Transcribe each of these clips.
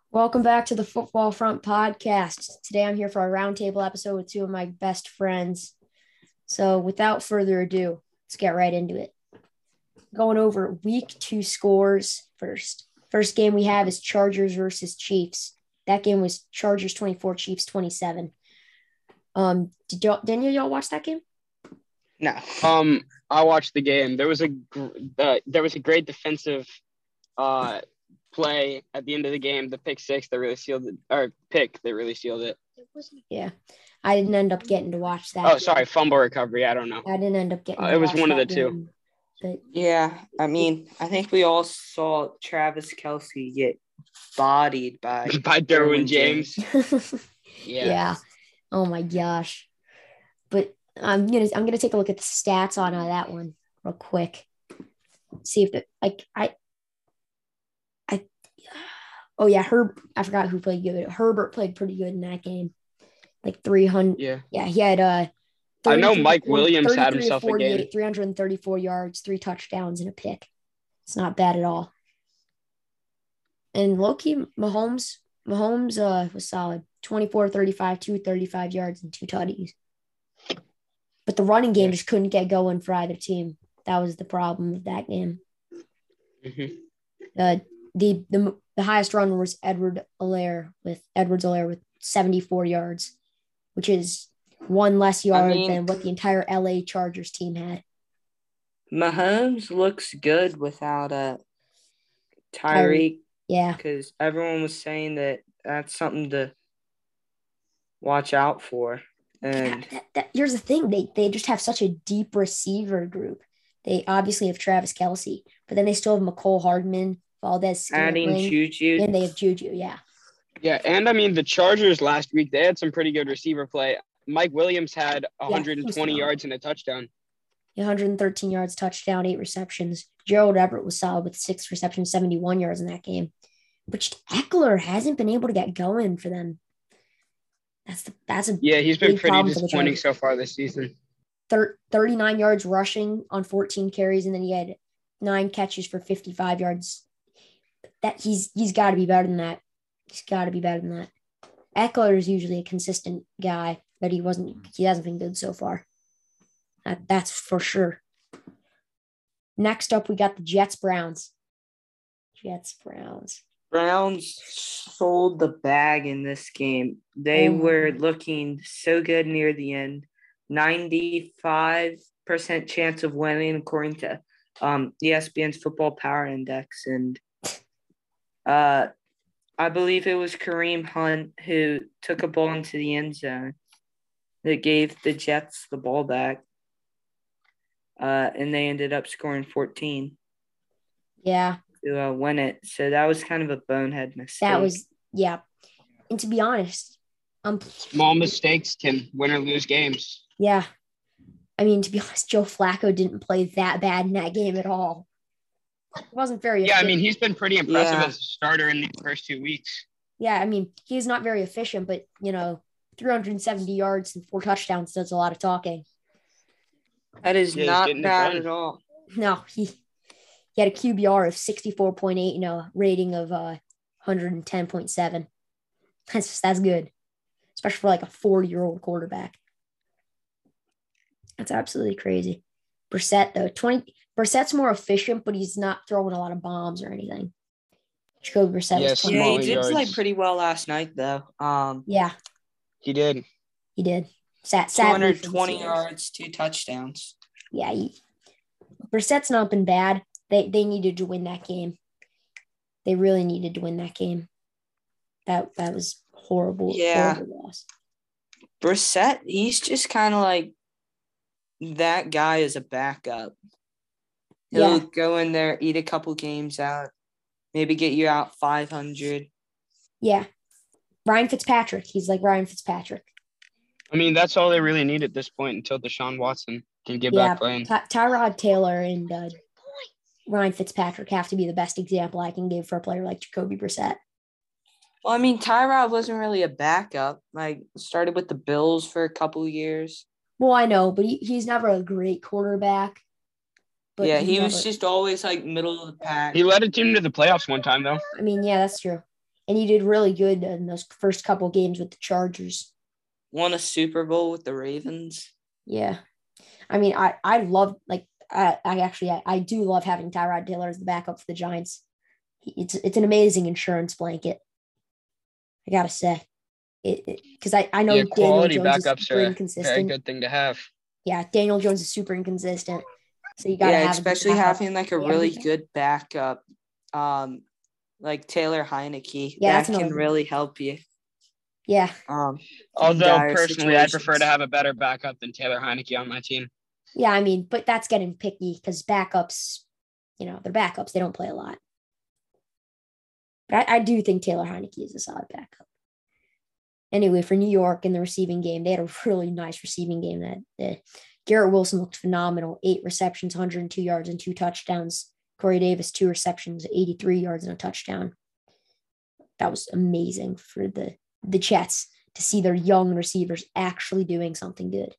Welcome back to the Football Front Podcast. Today I'm here for a roundtable episode with two of my best friends. So without further ado, let's get right into it. Going over week 2 scores first. First game we have is Chargers versus Chiefs. That game was Chargers 24, Chiefs 27. Didn't y'all watch that game? No. I watched the game. There was a great defensive play at the end of the game. The pick six that really sealed it, or pick that really sealed it. Yeah, I didn't end up getting to watch that. Oh, sorry, fumble recovery. I don't know. I didn't end up getting. It was one of the two. But yeah, I mean, I think we all saw Travis Kelce get bodied by Derwin James. Yeah. Oh my gosh. But I'm gonna take a look at the stats on that one real quick. See if oh yeah, I forgot who played good. Herbert played pretty good in that game. Like 300. Yeah, he had I know Mike Williams had himself a game. 334 yards, 3 touchdowns, and a pick. It's not bad at all. And low-key, Mahomes was solid. 24, 35, 235 yards, and 2 tutties. But the running game just couldn't get going for either team. That was the problem with that game. Mm-hmm. The highest runner was Edwards Alaire with 74 yards, which is one less yard than what the entire LA Chargers team had. Mahomes looks good without Tyreek. Yeah. Because everyone was saying that that's something to watch out for. And here's the thing. They just have such a deep receiver group. They obviously have Travis Kelce, but then they still have McCole Hardman, Valdez-Scantling, adding Juju. and they have Juju, yeah. Yeah, and I mean, the Chargers last week, they had some pretty good receiver play. Mike Williams had 120 yards and a touchdown. 113 yards, touchdown, 8 receptions. Gerald Everett was solid with 6 receptions, 71 yards in that game. But Eckler hasn't been able to get going for them. He's been pretty disappointing so far this season. 39 yards rushing on 14 carries, and then he had 9 catches for 55 yards. That he's got to be better than that. He's got to be better than that. Eckler is usually a consistent guy, but he hasn't been good so far. That's for sure. Next up, we got the Jets-Browns. Browns sold the bag in this game. They were looking so good near the end. 95% chance of winning according to ESPN's Football Power Index. And I believe it was Kareem Hunt who took a ball into the end zone that gave the Jets the ball back. And they ended up scoring 14. Yeah. To win it. So that was kind of a bonehead mistake. And to be honest, small mistakes can win or lose games. Yeah. I mean, to be honest, Joe Flacco didn't play that bad in that game at all. It wasn't very efficient. I mean, he's been pretty impressive as a starter in the first 2 weeks. Yeah, I mean, he's not very efficient, but, 370 yards and 4 touchdowns does a lot of talking. That is not bad at all. No, he had a QBR of 64.8 and a rating of 110.7. That's good, especially for like a 40-year-old quarterback. That's absolutely crazy. Brissett, though, Brissett's more efficient, but he's not throwing a lot of bombs or anything. Jacoby Brissett was 20. Yeah, he did play pretty well last night, though. Yeah. He did. 220 yards, 2 touchdowns. Yeah, Brissett's not been bad. They needed to win that game. They really needed to win that game. That was horrible. Yeah. Horrible loss. Brissett, he's just kind of like that guy as a backup. He'll go in there, eat a couple games out, maybe get you out 500. Yeah. Ryan Fitzpatrick. He's like Ryan Fitzpatrick. I mean, that's all they really need at this point until Deshaun Watson can get back playing. Tyrod Taylor and Ryan Fitzpatrick have to be the best example I can give for a player like Jacoby Brissett. Well, I mean, Tyrod wasn't really a backup. Like, started with the Bills for a couple of years. Well, I know, but he's never a great quarterback. But yeah, he was just always, like, middle of the pack. He led a team to the playoffs one time, though. I mean, yeah, that's true. and he did really good in those first couple games with the Chargers. Won a Super Bowl with the Ravens. Yeah. I mean, I love, like, I do love having Tyrod Taylor as the backup for the Giants. It's an amazing insurance blanket. I gotta say, because I know quality Daniel Jones is backups super are a inconsistent. very good thing to have. Yeah, Daniel Jones is super inconsistent, so you gotta have especially having like a really good backup, like Taylor Heineke. Yeah, that can really help you. Yeah. Although personally, I'd prefer to have a better backup than Taylor Heineke on my team. Yeah, I mean, but that's getting picky because backups, they're backups. They don't play a lot. But I do think Taylor Heineke is a solid backup. Anyway, for New York in the receiving game, they had a really nice receiving game. That Garrett Wilson looked phenomenal. 8 receptions, 102 yards, and 2 touchdowns. Corey Davis, 2 receptions, 83 yards, and a touchdown. That was amazing for the Jets to see their young receivers actually doing something good.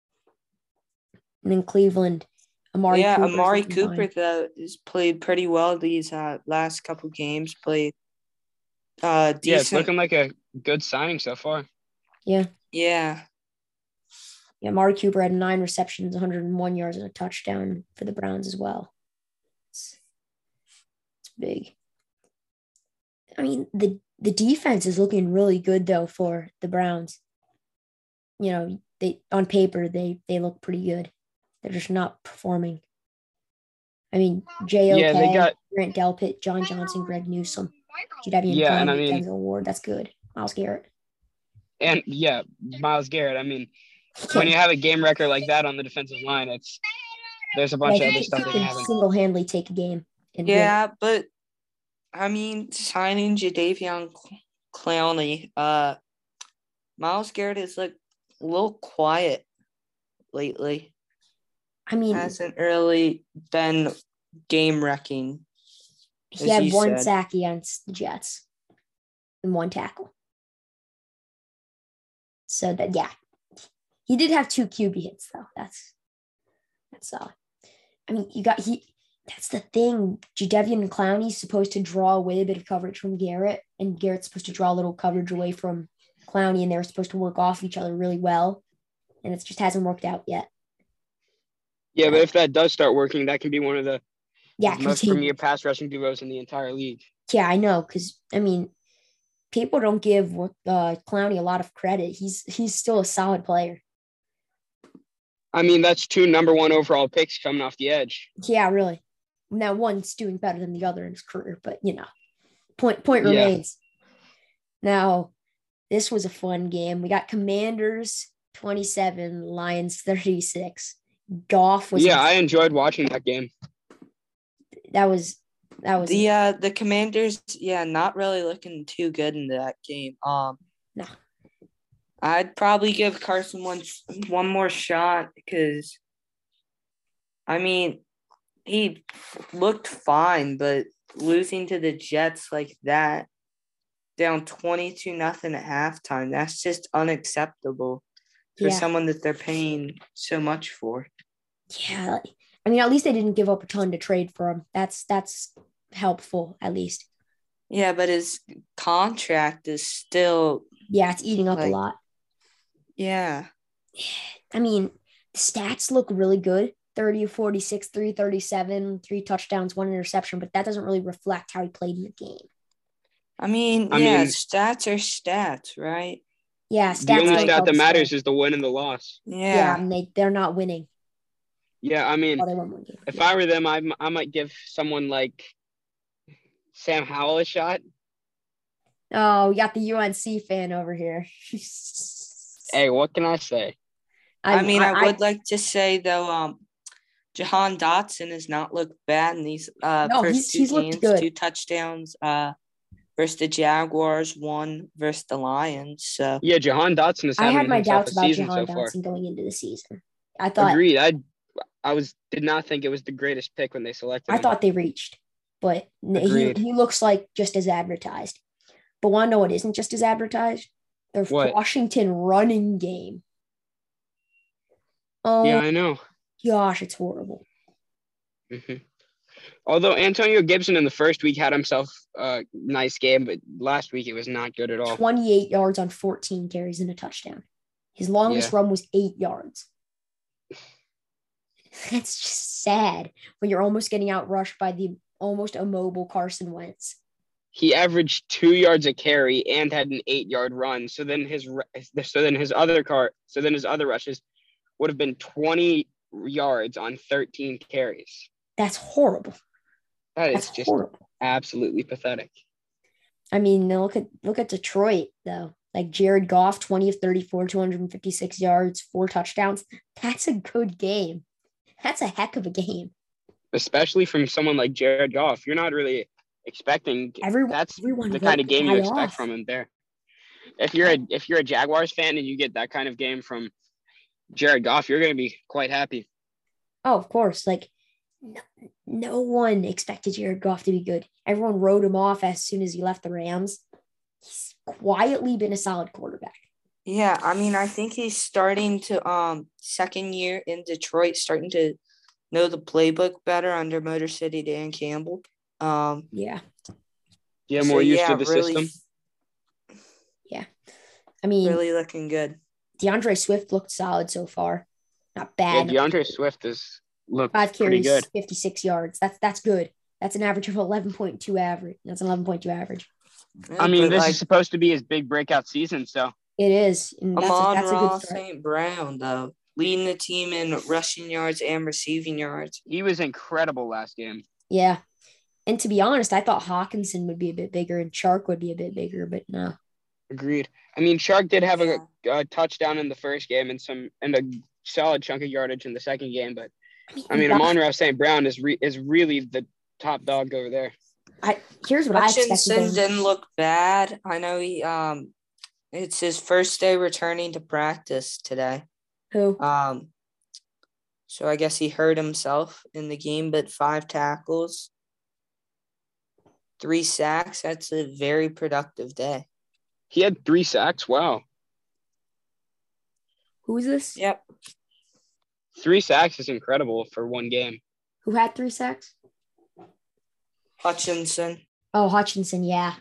And in Cleveland, Amari Cooper though has played pretty well these last couple games. Played decent. Yeah, it's looking like a good signing so far. Yeah. Yeah. Yeah, Amari Cooper had 9 receptions, 101 yards, and a touchdown for the Browns as well. It's big. I mean, the defense is looking really good though for the Browns. They on paper they look pretty good. They're just not performing. I mean, J.O.K., they got Grant Delpit, John Johnson, Greg Newsome, Jadeveon Clowney, Denzel Ward. That's good. Myles Garrett. And Myles Garrett. I mean, when you have a game record like that on the defensive line, there's a bunch of other stuff that can happen. Single-handedly take a game. But I mean, signing Jadeveon Clowney, Myles Garrett is like a little quiet lately. I mean, hasn't really been game wrecking. He had 1 sack against the Jets and 1 tackle. So he did have 2 QB hits though. That's solid. I mean, that's the thing. Jadeveon Clowney's supposed to draw away a bit of coverage from Garrett, and Garrett's supposed to draw a little coverage away from Clowney, and they're supposed to work off each other really well. And it just hasn't worked out yet. Yeah, but if that does start working, that can be one of the most premier pass rushing duos in the entire league. Yeah, I know, because I mean, people don't give Clowney a lot of credit. He's still a solid player. I mean, that's 2 number 1 overall picks coming off the edge. Yeah, really. Now one's doing better than the other in his career, but point remains. Now, this was a fun game. We got Commanders 27, Lions 36. Goff was. Yeah, I enjoyed watching that game. That was the Commanders. Yeah, not really looking too good in that game. No. I'd probably give Carson one more shot because, I mean, he looked fine, but losing to the Jets like that, down 22-0 at halftime, that's just unacceptable for someone that they're paying so much for. Yeah, I mean, at least they didn't give up a ton to trade for him. That's helpful, at least. Yeah, but his contract is still. Yeah, it's eating up a lot. Yeah. I mean, the stats look really good. 30 of 46, 337, 3 touchdowns, 1 interception, but that doesn't really reflect how he played in the game. I mean, stats are stats, right? Yeah, stats. The only stat that matters is the win and the loss. Yeah, and they're not winning. Yeah, I mean, if I were them, I might give someone like Sam Howell a shot. Oh, we got the UNC fan over here. Hey, what can I say? I would like to say, though, Jahan Dotson has not looked bad in these first 2 games. 2 touchdowns versus the Jaguars, 1 versus the Lions. So yeah, Jahan Dotson is having my himself doubts a about season Jahan so far. Dotson going into the season. I thought. Agreed. I did not think it was the greatest pick when they selected him. I thought they reached, but he looks like just as advertised. But want to know what isn't just as advertised? The Washington running game. Oh, yeah, I know. Gosh, it's horrible. Mm-hmm. Although Antonio Gibson in the first week had himself a nice game, but last week it was not good at all. 28 yards on 14 carries and a touchdown. His longest run was 8 yards. That's just sad when you're almost getting outrushed by the almost immobile Carson Wentz. He averaged 2 yards a carry and had an 8-yard run. So then his other rushes would have been 20 yards on 13 carries. That's horrible. That's just horrible. Absolutely pathetic. I mean, look at Detroit though. Like Jared Goff, 20 of 34, 256 yards, 4 touchdowns. That's a good game. That's a heck of a game. Especially from someone like Jared Goff. You're not really expecting that's the kind of game you expect from him there. If you're a Jaguars fan and you get that kind of game from Jared Goff, you're going to be quite happy. Oh, of course. Like no one expected Jared Goff to be good. Everyone wrote him off as soon as he left the Rams. He's quietly been a solid quarterback. Yeah, I mean, I think he's starting to second year in Detroit, starting to know the playbook better under Motor City Dan Campbell. More used to the system. Yeah. I mean, really looking good. DeAndre Swift looked solid so far. Not bad. Yeah, DeAndre Swift has looked 5 pretty carries, good. 56 yards. That's good. That's an average of 11.2 average. That's an 11.2 average. I mean, this is supposed to be his big breakout season, so. It is. Amon-Ra St. Brown, though, leading the team in rushing yards and receiving yards. He was incredible last game. Yeah. And to be honest, I thought Hawkinson would be a bit bigger and Chark would be a bit bigger, but no. Agreed. I mean, Chark did have a touchdown in the first game and a solid chunk of yardage in the second game, but I mean, Amon-Ra St. Brown is really the top dog over there. Here's what I expected. Hutchinson didn't look bad. I know he it's his first day returning to practice today. Who? So I guess he hurt himself in the game, but 5 tackles, 3 sacks. That's a very productive day. He had 3 sacks. Wow. Who is this? Yep. 3 sacks is incredible for one game. Who had 3 sacks? Hutchinson. Oh, Hutchinson, yeah.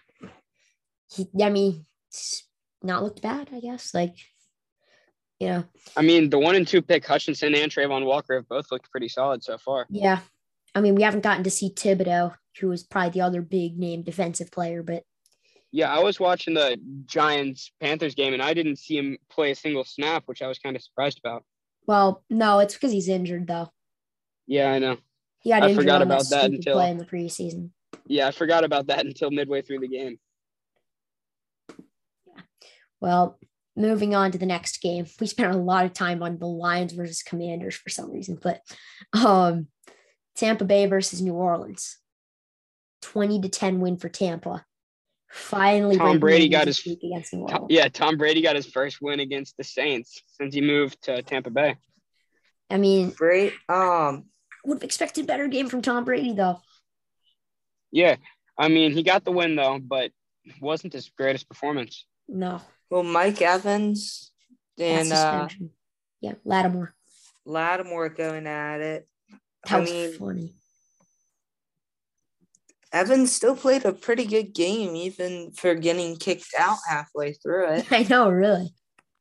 It's not looked bad, I guess. Like, yeah. I mean, the 1 and 2 pick, Hutchinson and Trayvon Walker, have both looked pretty solid so far. Yeah. I mean, we haven't gotten to see Thibodeau, who was probably the other big name defensive player, but. Yeah, I was watching the Giants-Panthers game, and I didn't see him play a single snap, which I was kind of surprised about. Well, no, it's because he's injured, though. Yeah, I know. I forgot about that until play in the preseason. Yeah, I forgot about that until midway through the game. Yeah. Well, moving on to the next game. We spent a lot of time on the Lions versus Commanders for some reason, but Tampa Bay versus New Orleans. 20-10 win for Tampa. Finally, Tom Brady got his against New Orleans. Tom Brady got his first win against the Saints since he moved to Tampa Bay. I mean, great. Would have expected better game from Tom Brady, though. Yeah. I mean, he got the win, though, but wasn't his greatest performance. No. Well, Mike Evans and Lattimore. Lattimore going at it. That was funny. Evans still played a pretty good game, even for getting kicked out halfway through it. I know, really.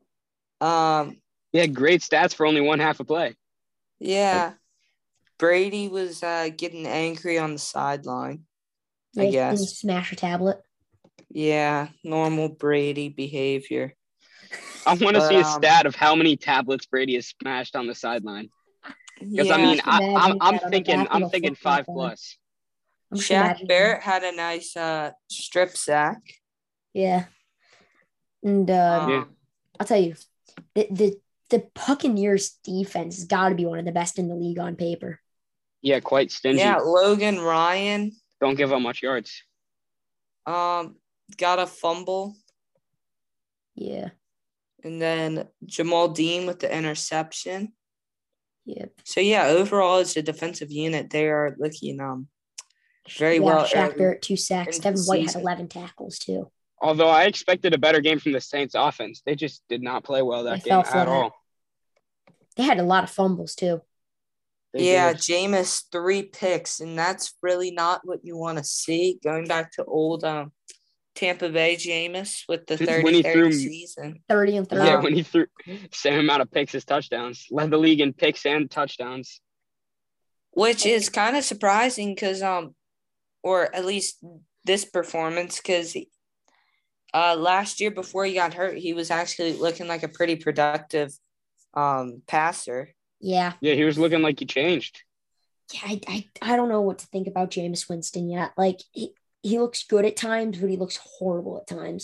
He had great stats for only one half a play. Yeah. Brady was getting angry on the sideline, I guess. Did he smash a tablet? Yeah, normal Brady behavior. I want to see a stat of how many tablets Brady has smashed on the sideline. Because I'm thinking 5 plus. Shaq Barrett had a nice strip sack. Yeah. And I'll tell you, the Buccaneers defense has got to be one of the best in the league on paper. Yeah, quite stingy. Yeah, Logan Ryan. Don't give up much yards. Got a fumble. Yeah. And then Jamal Dean with the interception. Yep. So, yeah, overall, as a defensive unit, they are looking very well. Shaq Barrett, 2 sacks. Devin White had 11 tackles, too. Although I expected a better game from the Saints offense. They just did not play well that game at all. They had a lot of fumbles, too. Yeah, did. Jameis 3 picks, and that's really not what you want to see. Going back to old Tampa Bay Jameis with the When he 30-30 threw, season. 30 and 30. yeah, when he threw same amount of picks as touchdowns, led the league in picks and touchdowns. Which is kind of surprising because, or at least this performance, because last year before he got hurt, he was actually looking like a pretty productive passer. Yeah. Yeah, he was looking like he changed. Yeah, I don't know what to think about Jameis Winston yet. Like he looks good at times, but he looks horrible at times.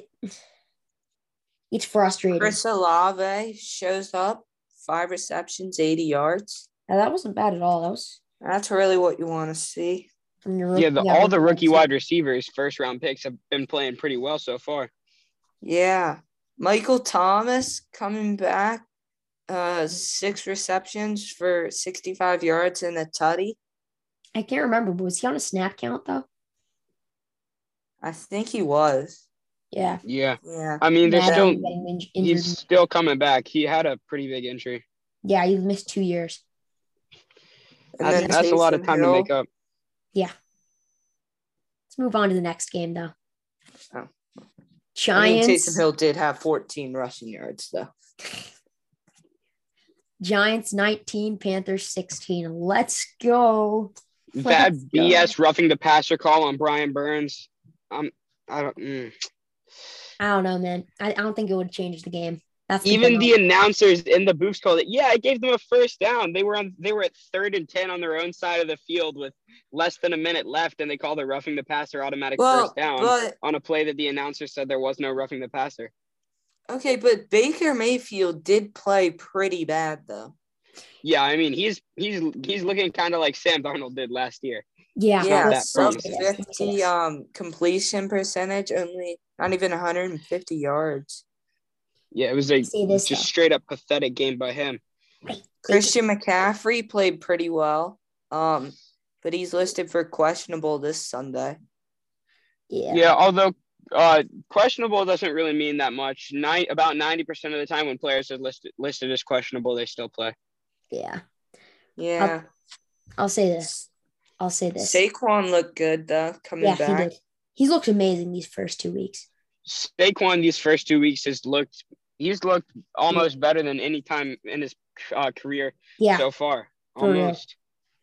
It's frustrating. Chris Olave shows up, 5 receptions, 80 yards. Now, that wasn't bad at all. That's really what you want to see. From your Yeah, all the rookie wide receivers, first round picks, have been playing pretty well so far. Yeah. Michael Thomas coming back, 6 receptions for 65 yards and a tutty. I can't remember, but was he on a snap count though? I think he was. Yeah. Yeah. Yeah. I mean, he's still coming back. He had a pretty big injury. Yeah, he missed 2 years. And that's a lot of time to make up. Yeah. Let's move on to the next game, though. Oh. Giants. Taysom Hill did have 14 rushing yards, though. Giants 19, Panthers 16. Let's go. That BS roughing the passer call on Brian Burns. I don't know, man. I don't think it would change the game. That's even the announcers in the booth called it. Yeah, I gave them a first down. They were at 3rd and 10 on their own side of the field with less than a minute left, and they called it roughing the passer automatic first down on a play that the announcer said there was no roughing the passer. Okay, but Baker Mayfield did play pretty bad though. Yeah, I mean he's looking kind of like Sam Darnold did last year. Yeah, sub 50 completion percentage, only not even 150 yards. Yeah, it was just straight up pathetic game by him. Christian McCaffrey played pretty well, but he's listed for questionable this Sunday. Yeah, although questionable doesn't really mean that much. About 90% of the time when players are listed as questionable, they still play. Yeah. I'll say this. Saquon looked good though, coming back. Yeah, he did. He's looked amazing these first 2 weeks. Saquon these first 2 weeks he's looked almost better than any time in his career so far. Almost.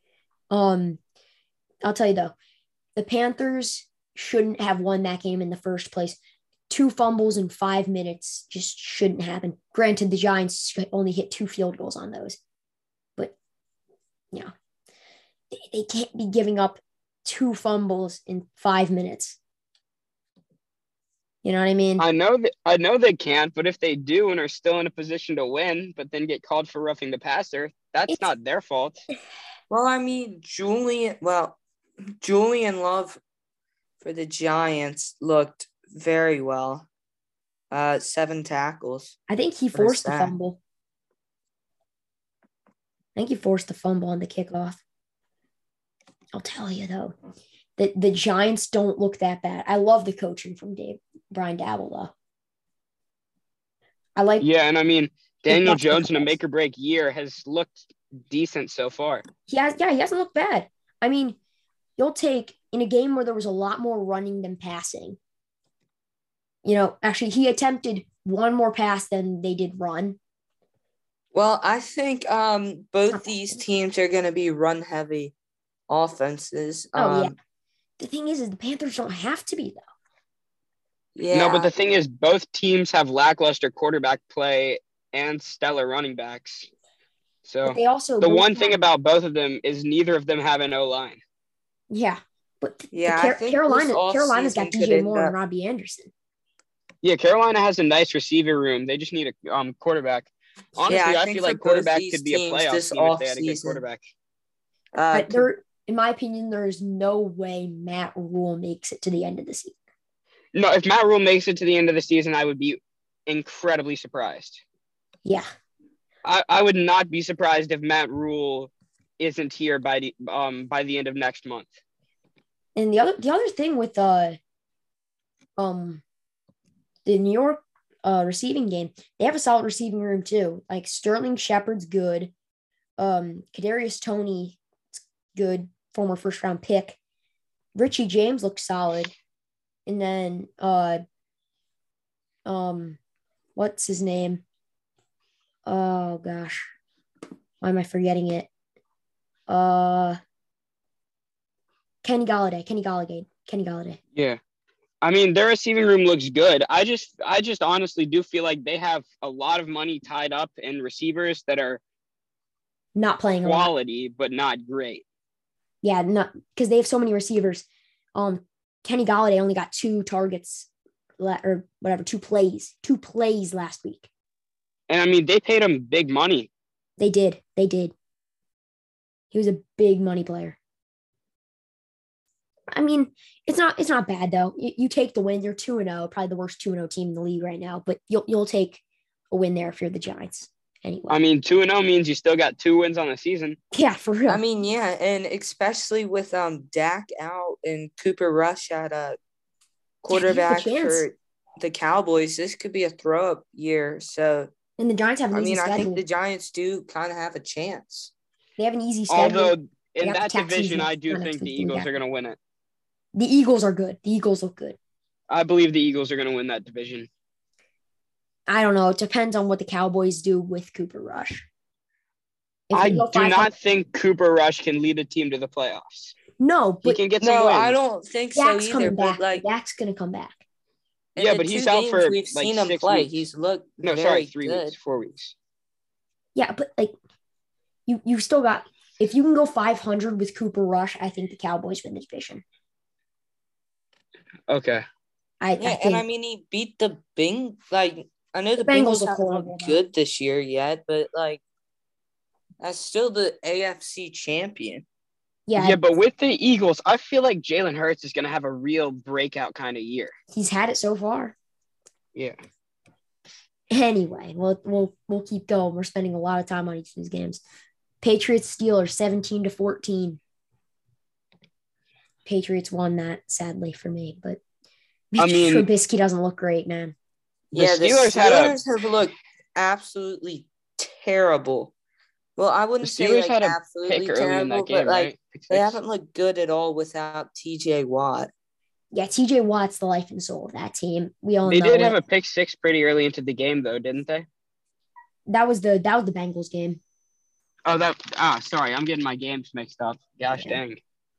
I'll tell you though, the Panthers shouldn't have won that game in the first place. 2 fumbles in 5 minutes just shouldn't happen. Granted, the Giants only hit 2 field goals on those, but yeah, they can't be giving up 2 fumbles in 5 minutes. You know what I mean? I know they can't, but if they do and are still in a position to win, but then get called for roughing the passer, it's not their fault. Well, I mean, Julian Love for the Giants looked very well. 7 tackles. I think he forced the fumble. on the kickoff. I'll tell you though, the Giants don't look that bad. I love the coaching from Brian Daboll though. Yeah, and I mean Daniel Jones in a make or break year has looked decent so far. He hasn't looked bad. I mean, you'll take in a game where there was a lot more running than passing. Actually, he attempted 1 more pass than they did run. Well, I think both these teams are going to be run-heavy offenses. Yeah. The thing is the Panthers don't have to be, though. Yeah. No, but the thing is both teams have lackluster quarterback play and stellar running backs. So they also the one thing about both of them is neither of them have an O-line. Yeah. But Carolina's got DJ Moore and Robbie Anderson. Yeah, Carolina has a nice receiver room. They just need a quarterback. Honestly, I feel like quarterback could be a playoff team if they had a good quarterback. In my opinion, there's no way Matt Rule makes it to the end of the season. No, if Matt Rule makes it to the end of the season, I would be incredibly surprised. Yeah. I would not be surprised if Matt Rule isn't here by the end of next month. And the other thing with the New York receiving game, they have a solid receiving room too. Like Sterling Shepard's good. Kadarius Toney, good, former first round pick. Richie James looks solid. And then what's his name? Oh gosh. Why am I forgetting it? Kenny Golladay. Yeah. I mean, their receiving room looks good. I just honestly do feel like they have a lot of money tied up in receivers that are not playing quality, but not great. Yeah, not because they have so many receivers. Kenny Golladay only got 2 targets or whatever, 2 plays last week. And I mean, they paid him big money. They did. He was a big money player. I mean, it's not bad though. You take the win. You're 2-0, probably the worst 2-0 team in the league right now. But you'll take a win there if you're the Giants. Anyway, I mean, 2-0 means you still got 2 wins on the season. Yeah, for real. I mean, yeah, and especially with Dak out and Cooper Rush at quarterback for the Cowboys, this could be a throw-up year. So, and the Giants have an easy schedule. I think the Giants do kind of have a chance. They have an easy schedule. Although in that division, I do think the Eagles are going to win it. The Eagles are good. The Eagles look good. I believe the Eagles are going to win that division. I don't know. It depends on what the Cowboys do with Cooper Rush. I do not think Cooper Rush can lead a team to the playoffs. No, but he can get some wins. I don't think Dak's so either. But Dak's going to come back. Yeah, but he's out for we've seen him play. Weeks. He's looked 3 weeks, 4 weeks. Yeah, but you still got, if you can go 500 with Cooper Rush, I think the Cowboys win the division. Okay. I think, and I mean, he beat the I know the Bengals haven't looked good this year yet, but that's still the AFC champion. Yeah, but with the Eagles, I feel like Jalen Hurts is going to have a real breakout kind of year. He's had it so far. Yeah. Anyway, we'll keep going. We're spending a lot of time on each of these games. Patriots Steelers 17-14. Patriots won that, sadly for me, but I mean, Trubisky doesn't look great, man. The Steelers have looked absolutely terrible. Well, I wouldn't say absolutely terrible, game, but they haven't looked good at all without TJ Watt. Yeah, TJ Watt's the life and soul of that team. We all know they did have a pick 6 pretty early into the game, though, didn't they? That was the Bengals game. Oh, sorry, I'm getting my games mixed up. Gosh dang.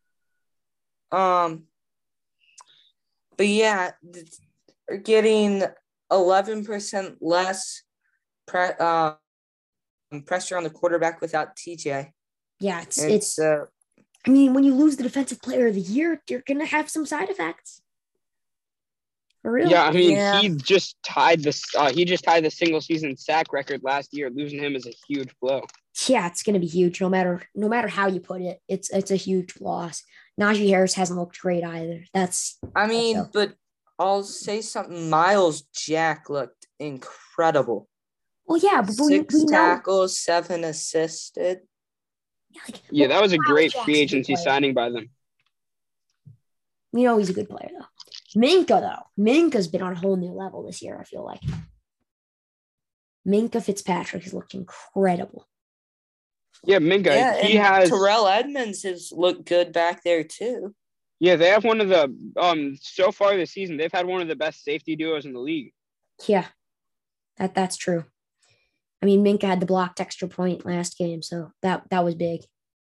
But yeah, they're getting 11% less pressure on the quarterback without TJ. Yeah, it's. I mean, when you lose the defensive player of the year, you're gonna have some side effects. For real. Yeah, I mean, he just tied the single season sack record last year. Losing him is a huge blow. Yeah, it's gonna be huge. No matter how you put it, it's a huge loss. Najee Harris hasn't looked great either. But I'll say something. Miles Jack looked incredible. Well, yeah, but 6 tackles, 7 assisted. Yeah, that was a great free agency signing by them. We know he's a good player, though. Minka's been on a whole new level this year, I feel like. Minkah Fitzpatrick has looked incredible. Yeah, Minkah. Yeah, Terrell Edmonds has looked good back there, too. Yeah, they have one of the so far this season, they've had one of the best safety duos in the league. Yeah, that's true. I mean, Minkah had the blocked extra point last game, so that was big.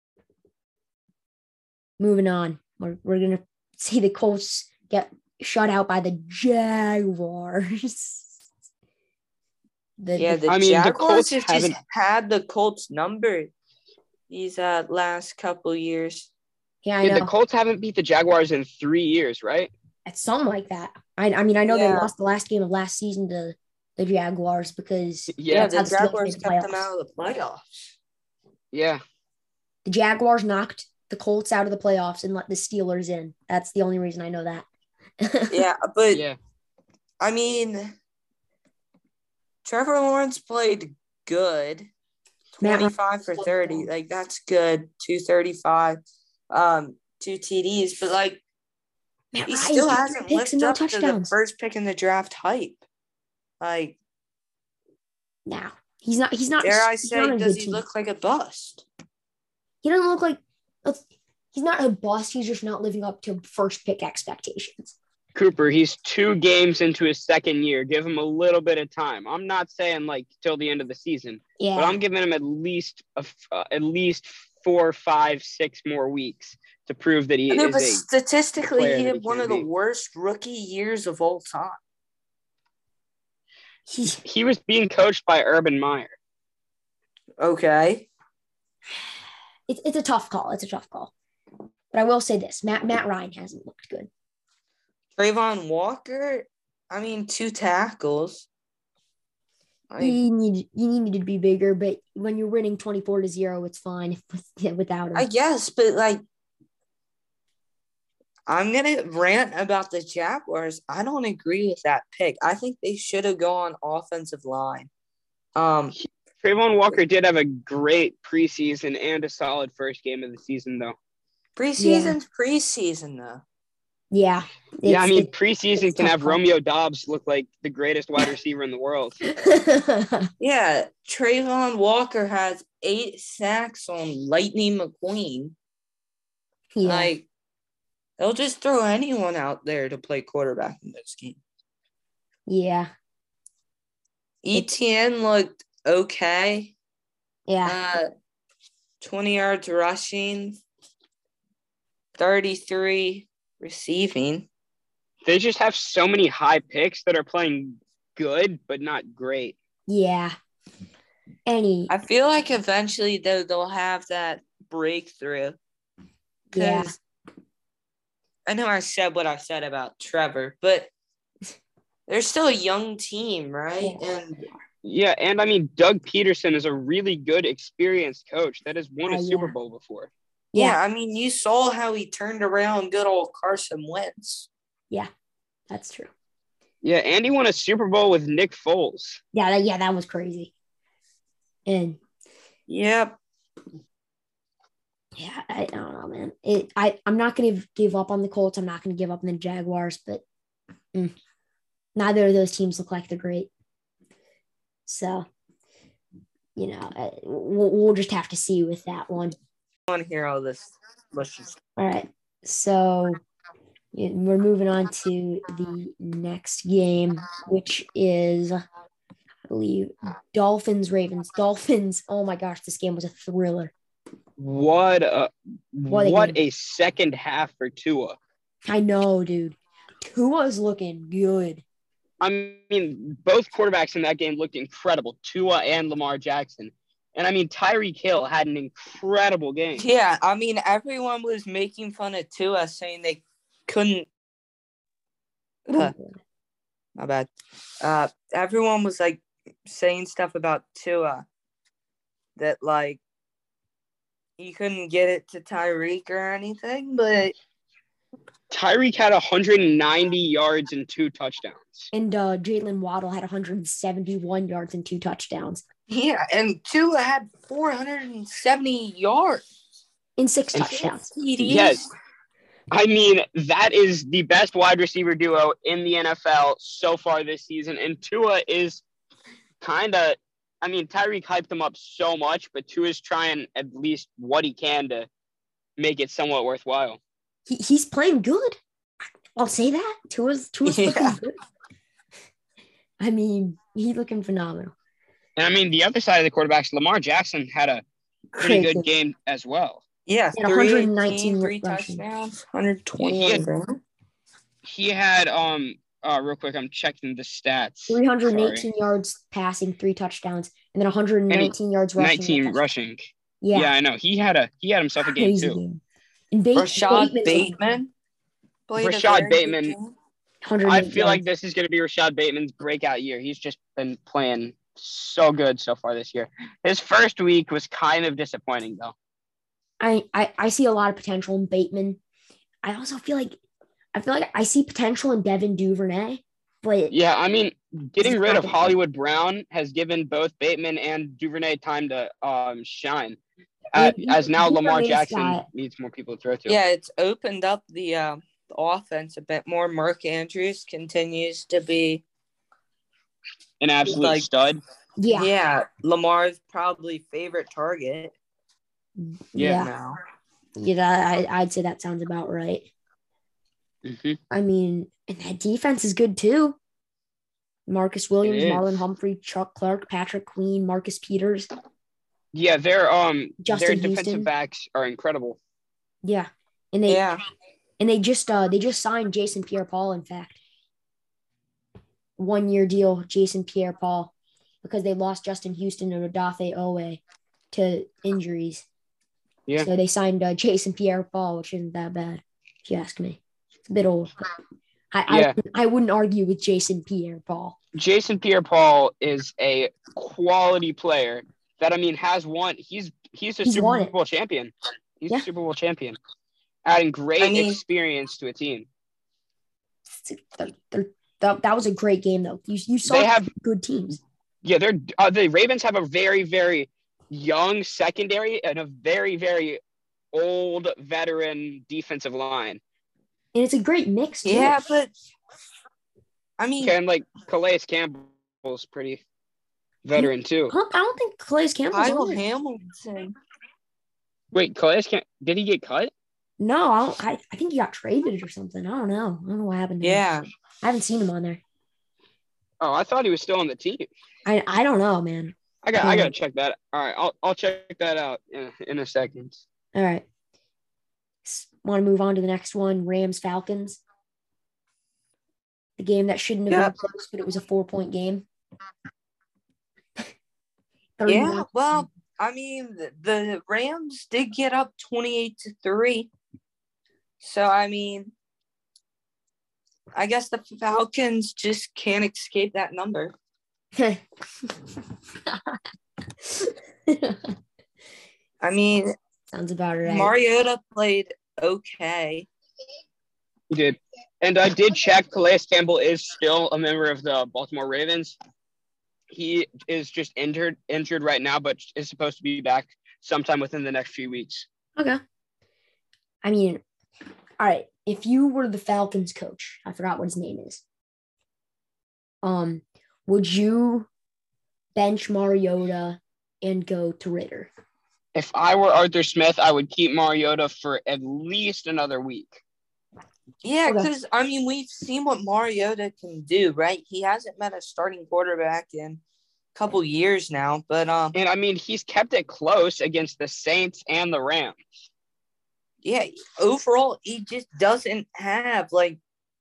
Moving on, we're gonna see the Colts get shut out by the Jaguars. The Jaguars have just had the Colts number these last couple years. Yeah, I know. The Colts haven't beat the Jaguars in 3 years, right? It's something like that. I know they lost the last game of last season to the Jaguars because the Jaguars kept them out of the playoffs. Yeah. The Jaguars knocked the Colts out of the playoffs and let the Steelers in. That's the only reason I know that. I mean, Trevor Lawrence played good. 25 for 30. That's good. 235. 2 TDs, but he still hasn't lived up to the first pick in the draft hype. Now, He's not. He's not. Dare I he's not say, a does good he team. look like a bust? He doesn't look like. He's not a bust. He's just not living up to first pick expectations. Cooper, he's 2 games into his second year. Give him a little bit of time. I'm not saying like till the end of the season, Yeah. but I'm giving him at least 4, 5, 6 more weeks to prove that he is but a statistically, player he that had he one can of the be. worst rookie years of all time. He was being coached by Urban Meyer. Okay. It's a tough call. It's a tough call. But I will say this: Matt Ryan hasn't looked good. Trayvon Walker, 2 tackles. You needed to be bigger, but when you're winning 24-0, it's fine without him. I guess, but I'm gonna rant about the Jaguars. I don't agree with that pick. I think they should have gone offensive line. Trayvon Walker did have a great preseason and a solid first game of the season, though. Preseason's preseason, though. Yeah. Preseason can have Romeo Doubs look like the greatest wide receiver in the world. Yeah, Trayvon Walker has 8 sacks on Lightning McQueen. Yeah. They'll just throw anyone out there to play quarterback in this game. Yeah. ETN looked okay. Yeah. 20 yards rushing, 33 receiving. They just have so many high picks that are playing good, but not great. Yeah. I feel like eventually, though, they'll have that breakthrough. Yeah. I know I said what I said about Trevor, but they're still a young team, right? And Doug Peterson is a really good, experienced coach that has won a Super Bowl before. Yeah, you saw how he turned around good old Carson Wentz. Yeah, that's true. Yeah, and he won a Super Bowl with Nick Foles. Yeah, that was crazy. And yep. Yeah, I don't know, man. I'm not going to give up on the Colts. I'm not going to give up on the Jaguars, but neither of those teams look like they're great. So, we'll just have to see with that one. I want to hear all this. All right. So, we're moving on to the next game, which is, I believe, Dolphins-Ravens. Dolphins, oh my gosh, this game was a thriller. What a second half for Tua. I know, dude. Tua's looking good. Both quarterbacks in that game looked incredible, Tua and Lamar Jackson. And Tyreek Hill had an incredible game. Yeah, everyone was making fun of Tua, saying they couldn't. My bad. Everyone was saying stuff about Tua that you couldn't get it to Tyreek or anything, but Tyreek had 190 yards and 2 touchdowns. And Jalen Waddle had 171 yards and 2 touchdowns. Yeah, and Tua had 470 yards. In 6 touchdowns. Yes. That is the best wide receiver duo in the NFL so far this season. And Tua is Tyreek hyped him up so much, but Tua's trying at least what he can to make it somewhat worthwhile. He's playing good. I'll say that. Tua's looking good. He's looking phenomenal. And the other side of the quarterbacks, Lamar Jackson had a pretty good game as well. Yeah, 119 3 touchdowns, 120. He had real quick, I'm checking the stats. 318 yards passing, 3 touchdowns, and then 119 yards rushing. 19 rushing. Yeah, I know. He had himself a game too. Game. And Rashad Bateman. Rashad Bateman. I feel like this is going to be Rashad Bateman's breakout year. He's just been playing so good so far this year. His first week was kind of disappointing, though. I see a lot of potential in Bateman. I also feel like I see potential in Devin Duvernay. But yeah, getting rid of Hollywood Brown has given both Bateman and Duvernay time to shine. As now Lamar Jackson needs more people to throw to. Yeah, it's opened up the offense a bit more. Mark Andrews continues to be an absolute stud. Yeah. Yeah, Lamar's probably favorite target Yeah. Yeah. now. Yeah, I'd say that sounds about right. Hmm. I mean, and that defense is good too. Marcus It Williams, Marlon is. Humphrey, Chuck Clark, Patrick Queen, Marcus Peters, Yeah, their Justin defensive Houston. backs are incredible. Yeah. And they Yeah. and they just signed Jason Pierre-Paul, in fact. 1 year deal, Jason Pierre-Paul, because they lost Justin Houston and Odafe Owe to injuries. Yeah. So they signed Jason Pierre-Paul, which isn't that bad, if you ask me. It's a bit old. But Yeah. I wouldn't argue with Jason Pierre-Paul. Jason Pierre-Paul is a quality player that has won. He's a He's Super won it. Bowl champion. He's a Yeah. Super Bowl champion, adding great I mean- experience to a team. That was a great game, though. You saw They have good teams. Yeah, the Ravens have a very, very young secondary and a very, very old veteran defensive line. And it's a great mix, too. Yeah, but I mean, And Calais Campbell's pretty veteran too. I don't think Calais Campbell's Kyle on there. Hamilton. Wait, did he get cut? No, I think he got traded or something. I don't know. I don't know what happened to him. Yeah. I haven't seen him on there. Oh, I thought he was still on the team. I don't know, man. I gotta check that. All right, I'll check that out in a second. All right. Want to move on to the next one? Rams Falcons. The game that shouldn't have been close, but it was a 4-point game. Yeah, well, I mean, the Rams did get up 28-3. So, I mean, I guess the Falcons just can't escape that number. I mean, sounds about right. Mariota played okay. He did. And I did check. Calais Campbell is still a member of the Baltimore Ravens. He is just injured right now, but is supposed to be back sometime within the next few weeks. Okay. I mean, all right. If you were the Falcons coach, I forgot what his name is. Would you bench Mariota and go to Ritter? If I were Arthur Smith, I would keep Mariota for at least another week. Yeah, because, I mean, we've seen what Mariota can do, right? He hasn't met a starting quarterback in a couple years now, but and, I mean, he's kept it close against the Saints and the Rams. Yeah, overall, he just doesn't have, like,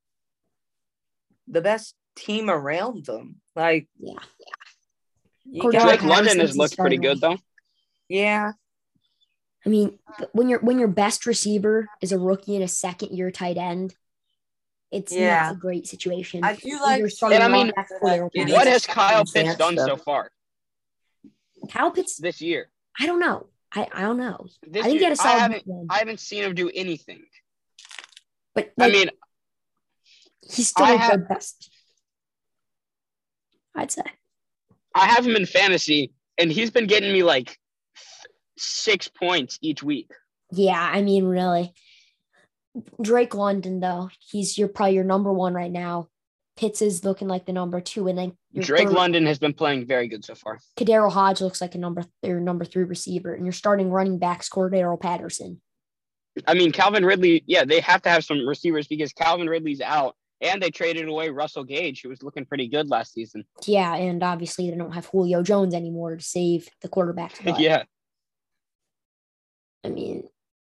the best team around them. Like, yeah. Drake London has looked pretty good, though. Yeah. I mean, when your best receiver is a rookie and a second-year tight end, it's not a great situation. I do like. And I mean, what has Kyle Pitts done so far? Kyle Pitts this year? I don't know. I don't know. This I think year, he had a solid one. I haven't seen him do anything. But I mean, he's still the best. I'd say. I have him in fantasy, and he's been getting me like 6 points each week. Yeah, I mean, really. Drake London, though, he's probably your number one right now. Pitts is looking like the number two, and then Drake London has been playing very good so far. Kadero Hodge looks like their number three receiver, and you're starting running backs Cordero Patterson. I mean, Calvin Ridley, yeah, they have to have some receivers because Calvin Ridley's out, and they traded away Russell Gage, who was looking pretty good last season. Yeah, and obviously they don't have Julio Jones anymore to save the quarterback spot. Yeah. I mean,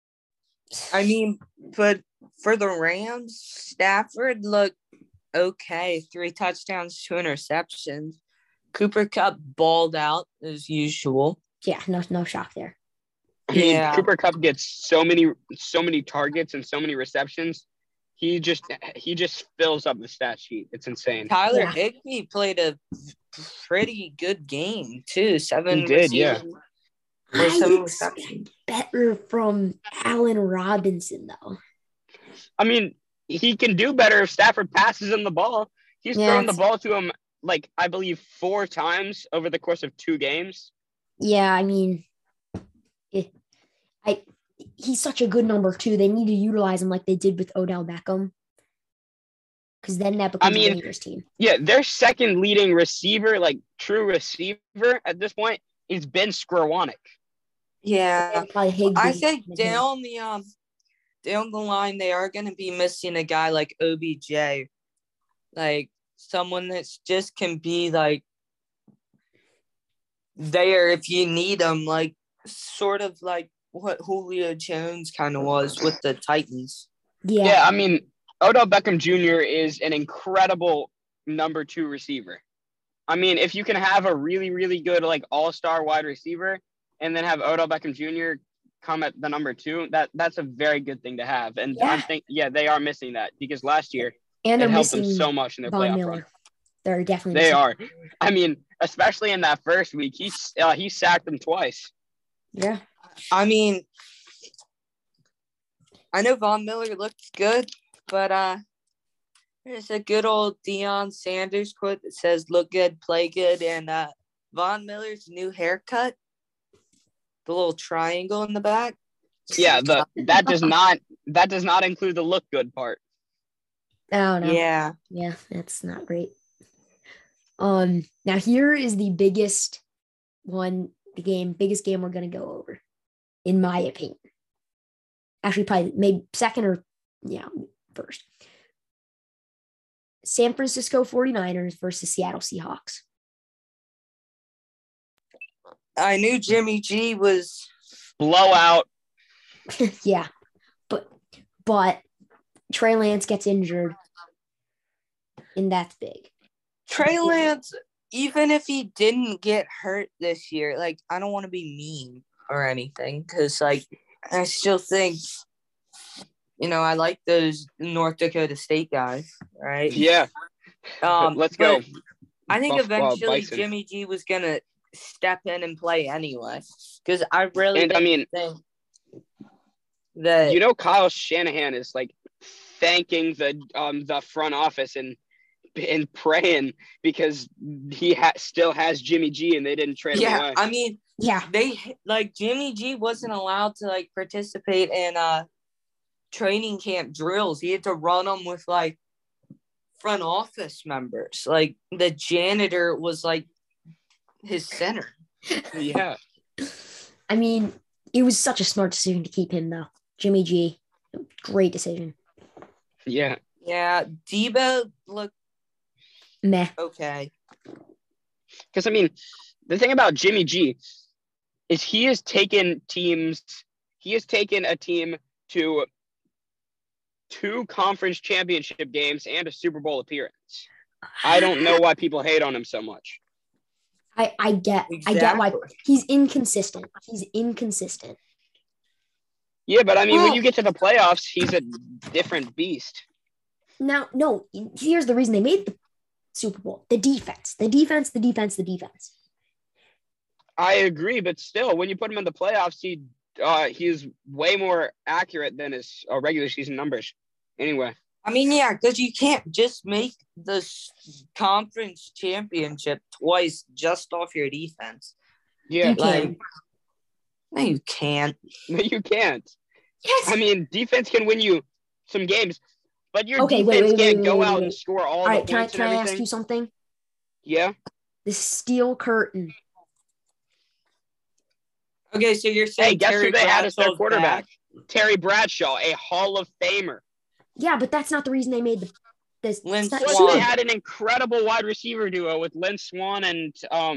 but for the Rams, Stafford looked okay. 3 touchdowns, 2 interceptions. Cooper Kupp balled out as usual. Yeah, no shock there. I mean, Cooper Kupp gets so many targets and so many receptions. He just fills up the stat sheet. It's insane. Tyler Higbee played a pretty good game too. 7 he did, yeah. I expect better from Allen Robinson, though. I mean, he can do better if Stafford passes him the ball. He's thrown the ball to him, like, I believe 4 times over the course of 2 games. Yeah, I mean, he's such a good number 2. They need to utilize him like they did with Odell Beckham. because then that becomes I mean, a dangerous team. Yeah, their second leading receiver, like true receiver at this point, is Ben Skowronek. Yeah, Probably Higbee. I think down the line they are going to be missing a guy like OBJ, like someone that's just can be like there if you need him, like sort of like what Julio Jones kind of was with the Titans. Yeah, I mean, Odell Beckham Jr. is an incredible number 2 receiver. I mean, if you can have a really, really good like all-star wide receiver and then have Odell Beckham Jr. come at the number 2, that's a very good thing to have. And they are missing that because last year it helped them so much in their playoff run. They're definitely they are. I mean, especially in that first week, he sacked them twice. Yeah. I mean, I know Von Miller looks good, but there's a good old Deion Sanders quote that says, "Look good, play good," and Von Miller's new haircut, the little triangle in the back. Yeah, that does not include the look good part. Oh no. Yeah, that's not great. Now here is the biggest game we're gonna go over, in my opinion. Actually, probably maybe second or first. San Francisco 49ers versus Seattle Seahawks. I knew Jimmy G was blowout. Yeah, but Trey Lance gets injured, and that's big. Trey Lance, even if he didn't get hurt this year, like, I don't want to be mean or anything, because like I still think, I like those North Dakota State guys, right? Yeah. Let's go. I think eventually Jimmy G was going to step in and play anyway, because I really think that Kyle Shanahan is like thanking the front office and praying because he still has Jimmy G and they didn't trade him away. I mean, they like Jimmy G wasn't allowed to like participate in training camp drills. He had to run them with like front office members. Like the janitor was like his center. Yeah. I mean, it was such a smart decision to keep him though. Jimmy G, great decision. Yeah. Yeah. Debo looked meh. Okay. Because I mean, the thing about Jimmy G is he has taken a team to 2 conference championship games and a Super Bowl appearance. I don't know why people hate on him so much. I get why he's inconsistent. Yeah, but I mean, when you get to the playoffs, he's a different beast. Now, no, here's the reason they made the Super Bowl. The defense. I agree, but still, when you put him in the playoffs, he's way more accurate than his regular season numbers. Anyway. I mean, yeah, because you can't just make the conference championship twice just off your defense. Yeah. No, you can't. No, you can't. Yes. I mean, defense can win you some games, but your defense can't go out and score all the points and everything. Can I ask you something? Yeah. The steel curtain. Okay, so you're saying guess Terry who they had as their Bradshaw's quarterback? back? Terry Bradshaw, a Hall of Famer. Yeah, but that's not the reason they made this. Lynn Swann. They had an incredible wide receiver duo with Lynn Swann and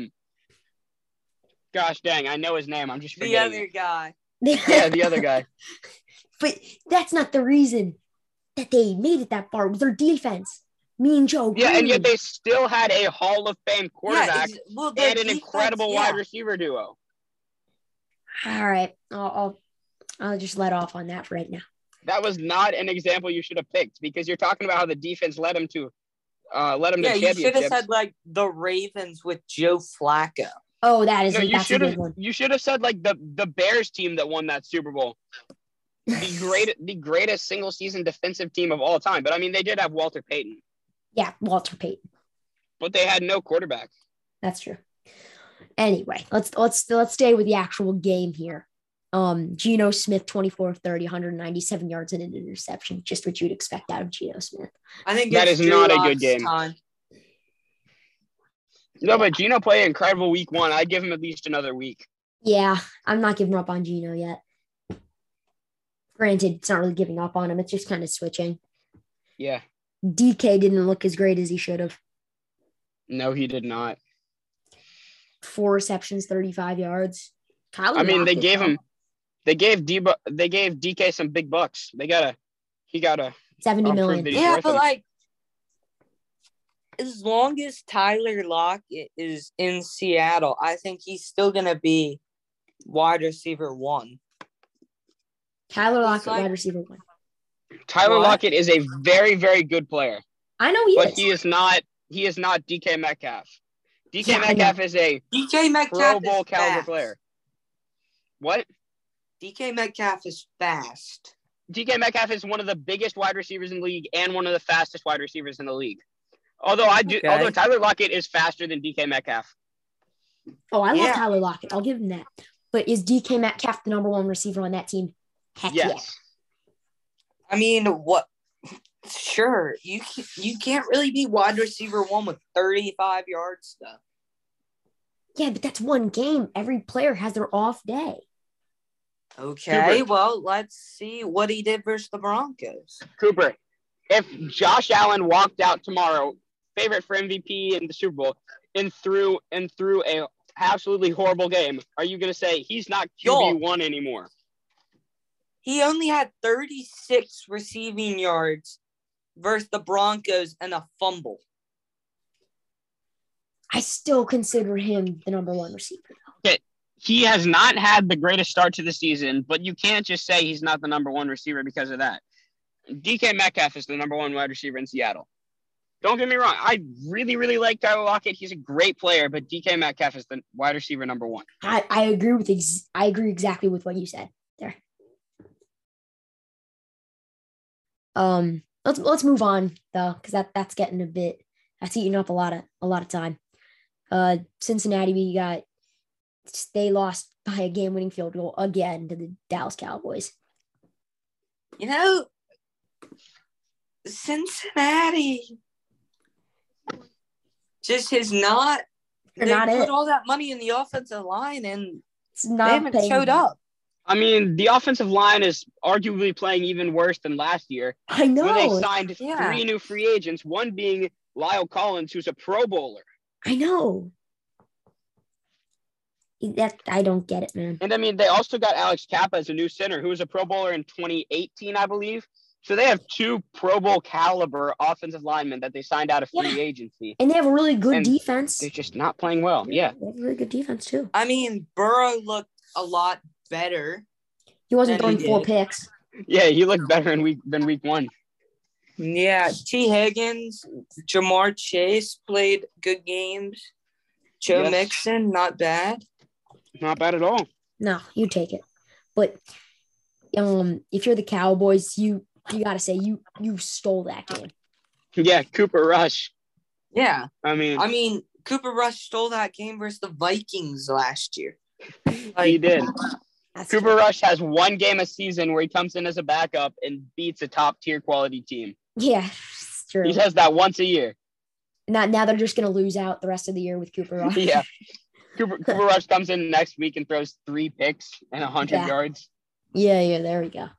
gosh dang, I know his name. I'm just forgetting. The other guy. Yeah, the other guy. But that's not the reason that they made it that far. It was their defense. Me and Joe. Yeah, and yet they still had a Hall of Fame quarterback and an incredible wide receiver duo. All right, I'll just let off on that for right now. That was not an example you should have picked because you're talking about how the defense led him to championships. You should have said like the Ravens with Joe Flacco. Oh, that's a good one. You should have said like the Bears team that won that Super Bowl. The greatest single season defensive team of all time. But I mean, they did have Walter Payton. Yeah, Walter Payton. But they had no quarterback. That's true. Anyway, let's stay with the actual game here. Geno Smith, 24 of 30, 197 yards and an interception. Just what you'd expect out of Geno Smith. I think That it's is Drew not a Lock's good game. time. No, but Geno played an incredible week 1. I'd give him at least another week. Yeah, I'm not giving up on Geno yet. Granted, it's not really giving up on him. It's just kind of switching. Yeah. DK didn't look as great as he should have. No, he did not. 4 receptions, 35 yards. I mean, they gave DK some big bucks. He gotta 70 million. Yeah, but like, as long as Tyler Lockett is in Seattle, I think he's still gonna be wide receiver 1. Tyler Lockett, wide receiver 1. Tyler Lockett is a very, very good player. I know he is. But he is not DK Metcalf. Metcalf is a DK Metcalf Pro Bowl caliber player. What? DK Metcalf is fast. DK Metcalf is one of the biggest wide receivers in the league and one of the fastest wide receivers in the league. Although Tyler Lockett is faster than DK Metcalf. Oh, I love Tyler Lockett. I'll give him that. But is DK Metcalf the number 1 receiver on that team? Heck yes. Yeah. I mean, what? Sure, you can't really be wide receiver 1 with 35 yards though. Yeah, but that's one game. Every player has their off day. Okay, well, let's see what he did versus the Broncos. Cooper, if Josh Allen walked out tomorrow, favorite for MVP in the Super Bowl, and threw a absolutely horrible game, are you going to say he's not QB1 anymore? He only had 36 receiving yards versus the Broncos and a fumble. I still consider him the number 1 receiver. Okay. He has not had the greatest start to the season, but you can't just say he's not the number 1 receiver because of that. DK Metcalf is the number 1 wide receiver in Seattle. Don't get me wrong. I really, really like Tyler Lockett. He's a great player, but DK Metcalf is the wide receiver number 1. I agree exactly with what you said there. Let's move on though, because that's getting that's eating up a lot of time. Cincinnati, they lost by a game-winning field goal again to the Dallas Cowboys. You know, Cincinnati just has not. They put all that money in the offensive line, and they haven't showed up. I mean, the offensive line is arguably playing even worse than last year. I know. When they signed 3 new free agents, one being Lyle Collins, who's a Pro Bowler. I know. I don't get it, man. And, I mean, they also got Alex Kappa as a new center, who was a Pro Bowler in 2018, I believe. So they have 2 Pro Bowl caliber offensive linemen that they signed out of free agency. And they have a really good defense. They're just not playing well. Yeah. They have a really good defense, too. I mean, Burrow looked a lot better. He wasn't throwing 4 picks. Yeah, he looked better than week 1. Yeah, T. Higgins, Jamar Chase played good games. Joe Mixon, not bad. Not bad at all. No, you take it. But if you're the Cowboys, you got to say you stole that game. Yeah, Cooper Rush. Yeah. I mean, Cooper Rush stole that game versus the Vikings last year. He did. Cooper true. Rush has 1 game a season where he comes in as a backup and beats a top-tier quality team. Yeah, it's true. He does that once a year. Now they're just going to lose out the rest of the year with Cooper Rush. Yeah. Cooper Rush comes in next week and throws 3 picks and 100 yards. Yeah, there we go.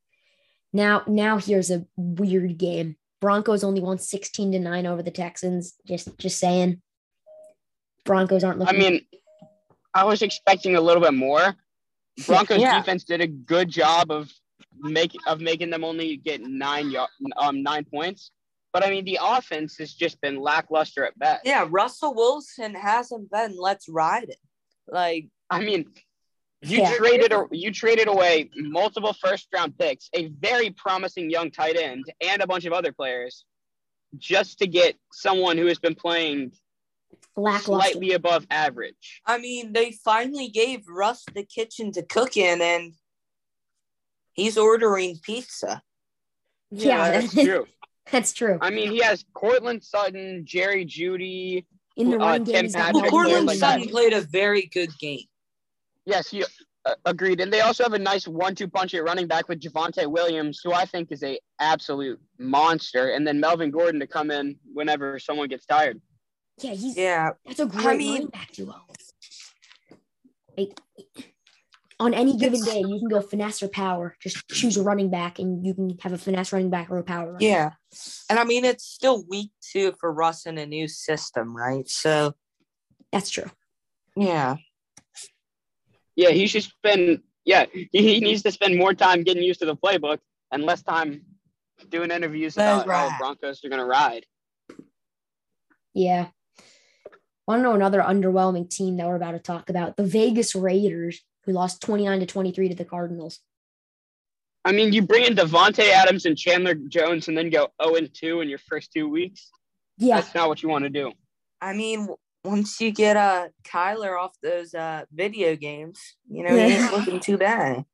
Now here's a weird game. Broncos only won 16-9 over the Texans. Just saying. Broncos aren't looking. I mean, I was expecting a little bit more. Broncos defense did a good job of making them only get 9 points. But I mean, the offense has just been lackluster at best. Yeah, Russell Wilson hasn't been. Let's ride it. Like, I mean, you traded away multiple first-round picks, a very promising young tight end, and a bunch of other players, just to get someone who has been playing slightly above average. I mean, they finally gave Russ the kitchen to cook in, and he's ordering pizza. Yeah, that's true. That's true. I mean, he has Cortland Sutton, Jerry Jeudy, in the running game. Cortland Sutton played a very good game. Yes, Agreed. And they also have a nice 1-2 punch at running back with Javonte Williams, who I think is a absolute monster. And then Melvin Gordon to come in whenever someone gets tired. Yeah, that's a great running back duo. Like, on any given day, you can go finesse or power. Just choose a running back, and you can have a finesse running back or a power running back. And I mean, it's still week 2 for Russ in a new system, right? So that's true. Yeah. Yeah, he should spend. Yeah, he needs to spend more time getting used to the playbook and less time doing interviews about how Broncos are going to ride. Yeah. Want to know another underwhelming team that we're about to talk about? The Vegas Raiders, who lost 29-23 to the Cardinals. I mean, you bring in Devontae Adams and Chandler Jones and then go 0-2 in your first 2 weeks. Yeah. That's not what you want to do. I mean, once you get Kyler off those video games, you know, he ain't looking too bad.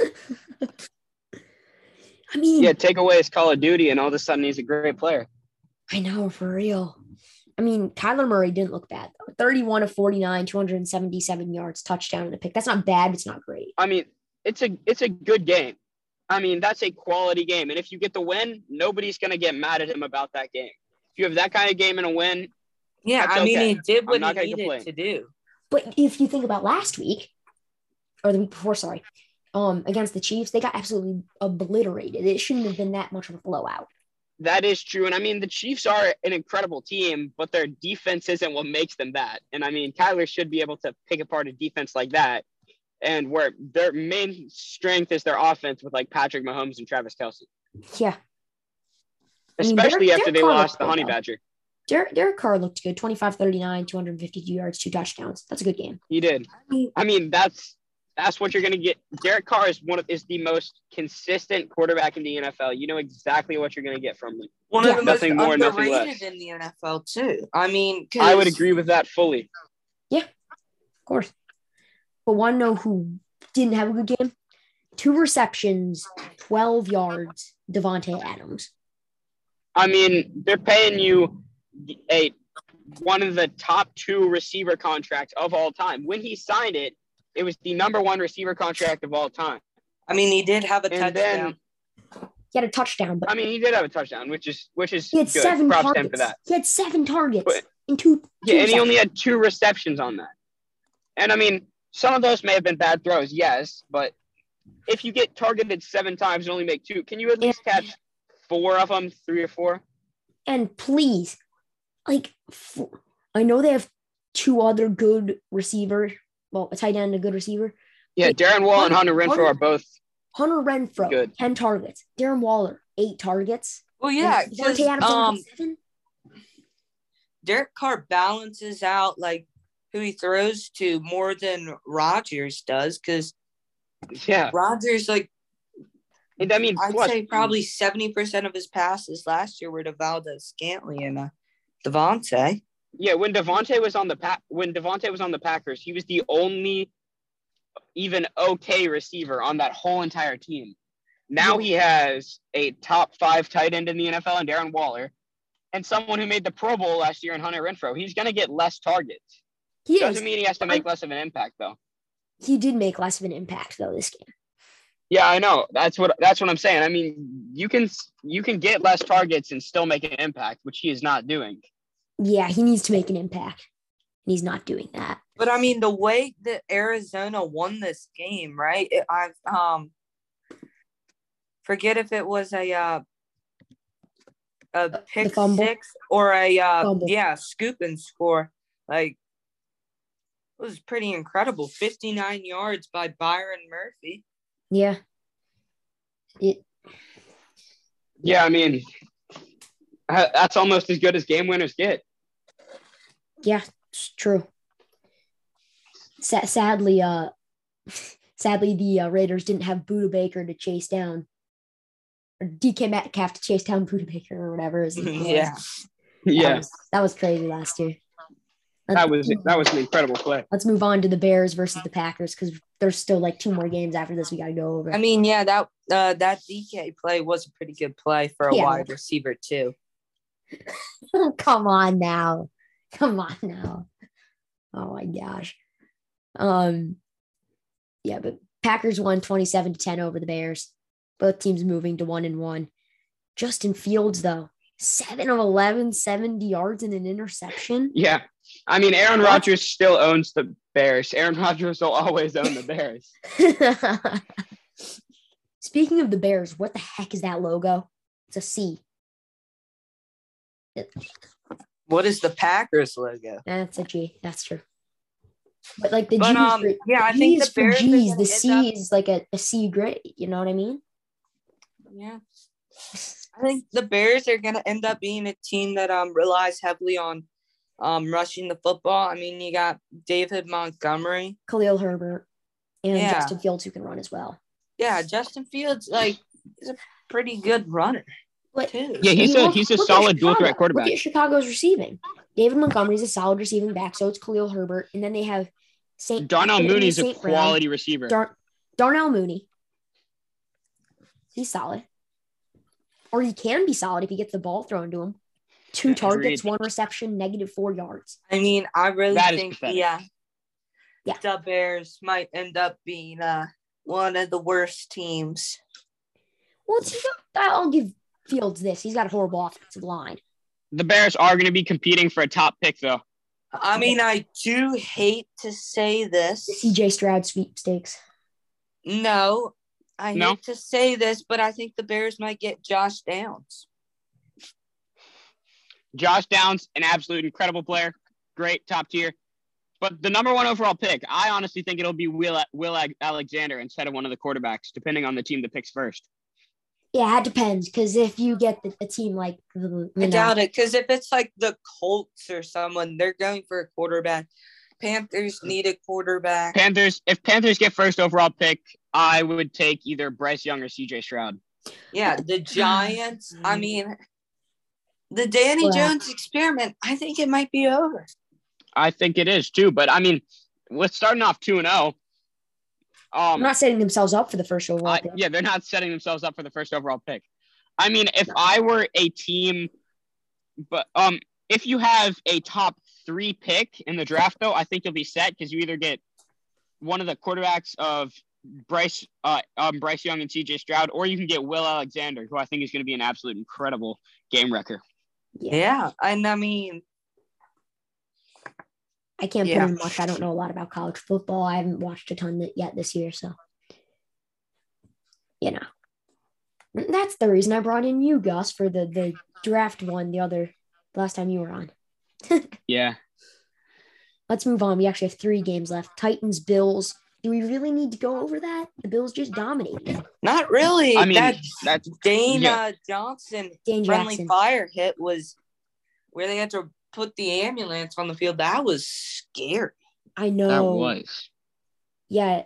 I mean, yeah, take away his Call of Duty and all of a sudden he's a great player. I know, for real. I mean, Kyler Murray didn't look bad, though. 31 of 49, 277 yards, touchdown and a pick. That's not bad, but it's not great. I mean, it's a good game. I mean, that's a quality game. And if you get the win, nobody's going to get mad at him about that game. If you have that kind of game and a win, yeah, I mean, okay. he did what he needed to do. But if you think about last week, or the week before, sorry, against the Chiefs, they got absolutely obliterated. It shouldn't have been that much of a blowout. That is true. And I mean, the Chiefs are an incredible team, but their defense isn't what makes them that. And I mean, Kyler should be able to pick apart a defense like that. And where their main strength is their offense with like Patrick Mahomes and Travis Kelce. Yeah. Especially after they lost the Honey Badger. Derek Carr looked good. 25-39, 252 yards, 2 touchdowns. That's a good game. He did. I mean, that's what you're going to get. Derek Carr is the most consistent quarterback in the NFL. You know exactly what you're going to get from him. One of the nothing most more, nothing less. In the NFL too. I mean, I would agree with that fully. Yeah, of course. But want to know who didn't have a good game? 2 receptions, 12 yards, Devontae Adams. I mean, they're paying you one of the top 2 receiver contracts of all time. When he signed it, it was the number 1 receiver contract of all time. I mean, he did have a touchdown. He had a touchdown, but I mean, he did have a touchdown, which is he had good. 7 Props targets. to him for that. He had 7 targets in two. Yeah, and he only had 2 receptions on that. And I mean, some of those may have been bad throws, yes, but if you get targeted 7 times and only make 2, can you at least catch 4 of them, 3 or 4? And please, I know they have 2 other good receivers. Well, a tight end and a good receiver. Yeah, Darren Waller and Hunter Renfrow are both Hunter Renfrow, good. 10 targets. Darren Waller, 8 targets. Well, yeah, Derek Carr balances out who he throws to more than Rodgers does, because Rodgers I mean, I'd say probably 70% of his passes last year were to Valdez-Scantling and Devontae. Yeah, when Devontae was on the Packers, he was the only even okay receiver on that whole entire team. Now he has a top 5 tight end in the NFL in Darren Waller, and someone who made the Pro Bowl last year in Hunter Renfrow. He's going to get less targets. Doesn't mean he has to make less of an impact, though. He did make less of an impact, though, this game. Yeah, I know. That's what I'm saying. I mean, you can get less targets and still make an impact, which he is not doing. Yeah, he needs to make an impact. And he's not doing that. But I mean, the way that Arizona won this game, right? I forget if it was a pick 6 or a scoop and score. It was pretty incredible. 59 yards by Byron Murphy. Yeah. Yeah, I mean, that's almost as good as game winners get. Yeah, it's true. Sadly, the Raiders didn't have Budda Baker to chase down, or DK Metcalf to chase down Budda Baker or whatever. Yeah. That was crazy last year. That was an incredible play. Let's move on to the Bears versus the Packers, because there's still 2 more games after this we got to go over. I mean, yeah, that DK play was a pretty good play for a wide receiver too. Come on now. Oh my gosh. Yeah, but Packers won 27-10 over the Bears. Both teams moving to 1-1. Justin Fields, though, 7 of 11, 70 yards and an interception. Yeah. I mean, Aaron Rodgers still owns the Bears. Aaron Rodgers will always own the Bears. Speaking of the Bears, what the heck is that logo? It's a C. What is the Packers logo? That's a G. That's true. But like the But, G I think the Bears are G's. gonna The end C up- is like a C grade. You know what I mean? Yeah. I think the Bears are going to end up being a team that relies heavily on rushing the football. I mean, you got David Montgomery. Khalil Herbert and Yeah. Justin Fields who can run as well. Yeah, Justin Fields, is a pretty good runner, But too. Yeah, he's a look at solid dual threat Chicago. quarterback. Look at Chicago's receiving. David Montgomery's a solid receiving back, so it's Khalil Herbert. And then they have Darnell Mooney's a St. Brown. quality receiver. Darnell Mooney. He's solid. Or he can be solid if he gets the ball thrown to him. 2 targets, Agreed. 1 reception, -4 yards. I mean, I really That is think, pathetic. Yeah. the Bears might end up being one of the worst teams. Well, I'll give Fields this. He's got a horrible offensive line. The Bears are going to be competing for a top pick, though. I mean, I do hate to say this. The CJ Stroud sweepstakes. No, I No? hate to say this, but I think the Bears might get Josh Downs. Josh Downs, an absolute incredible player. Great, top tier. But the number 1 overall pick, I honestly think it'll be Will Alexander instead of one of the quarterbacks, depending on the team that picks first. Yeah, it depends. Because if you get a team like I doubt it, because if it's like the Colts or someone, they're going for a quarterback. Panthers need a quarterback. If Panthers get first overall pick, I would take either Bryce Young or CJ Stroud. Yeah, the Giants. I mean, the Danny Jones experiment, I think it might be over. I think it is too, but I mean, with starting off 2-0, I'm not setting themselves up for the first overall pick. yeah, they're not setting themselves up for the first overall pick. I mean, if I were a team, but if you have a top 3 pick in the draft, though, I think you'll be set because you either get one of the quarterbacks of Bryce Young and CJ Stroud, or you can get Will Alexander, who I think is going to be an absolute incredible game wrecker. Yeah, and I mean, I can't put in much. I don't know a lot about college football. I haven't watched a ton yet this year, so that's the reason I brought in you, Gus, for the draft one the last time you were on. Yeah. Let's move on. We actually have 3 games left. Titans, Bills. Do we really need to go over that? The Bills just dominated. not really. I mean, that's Dane Johnson Dane friendly Jackson. fire hit was where they had to put the ambulance on the field. That was scary. I know. That was. Yeah.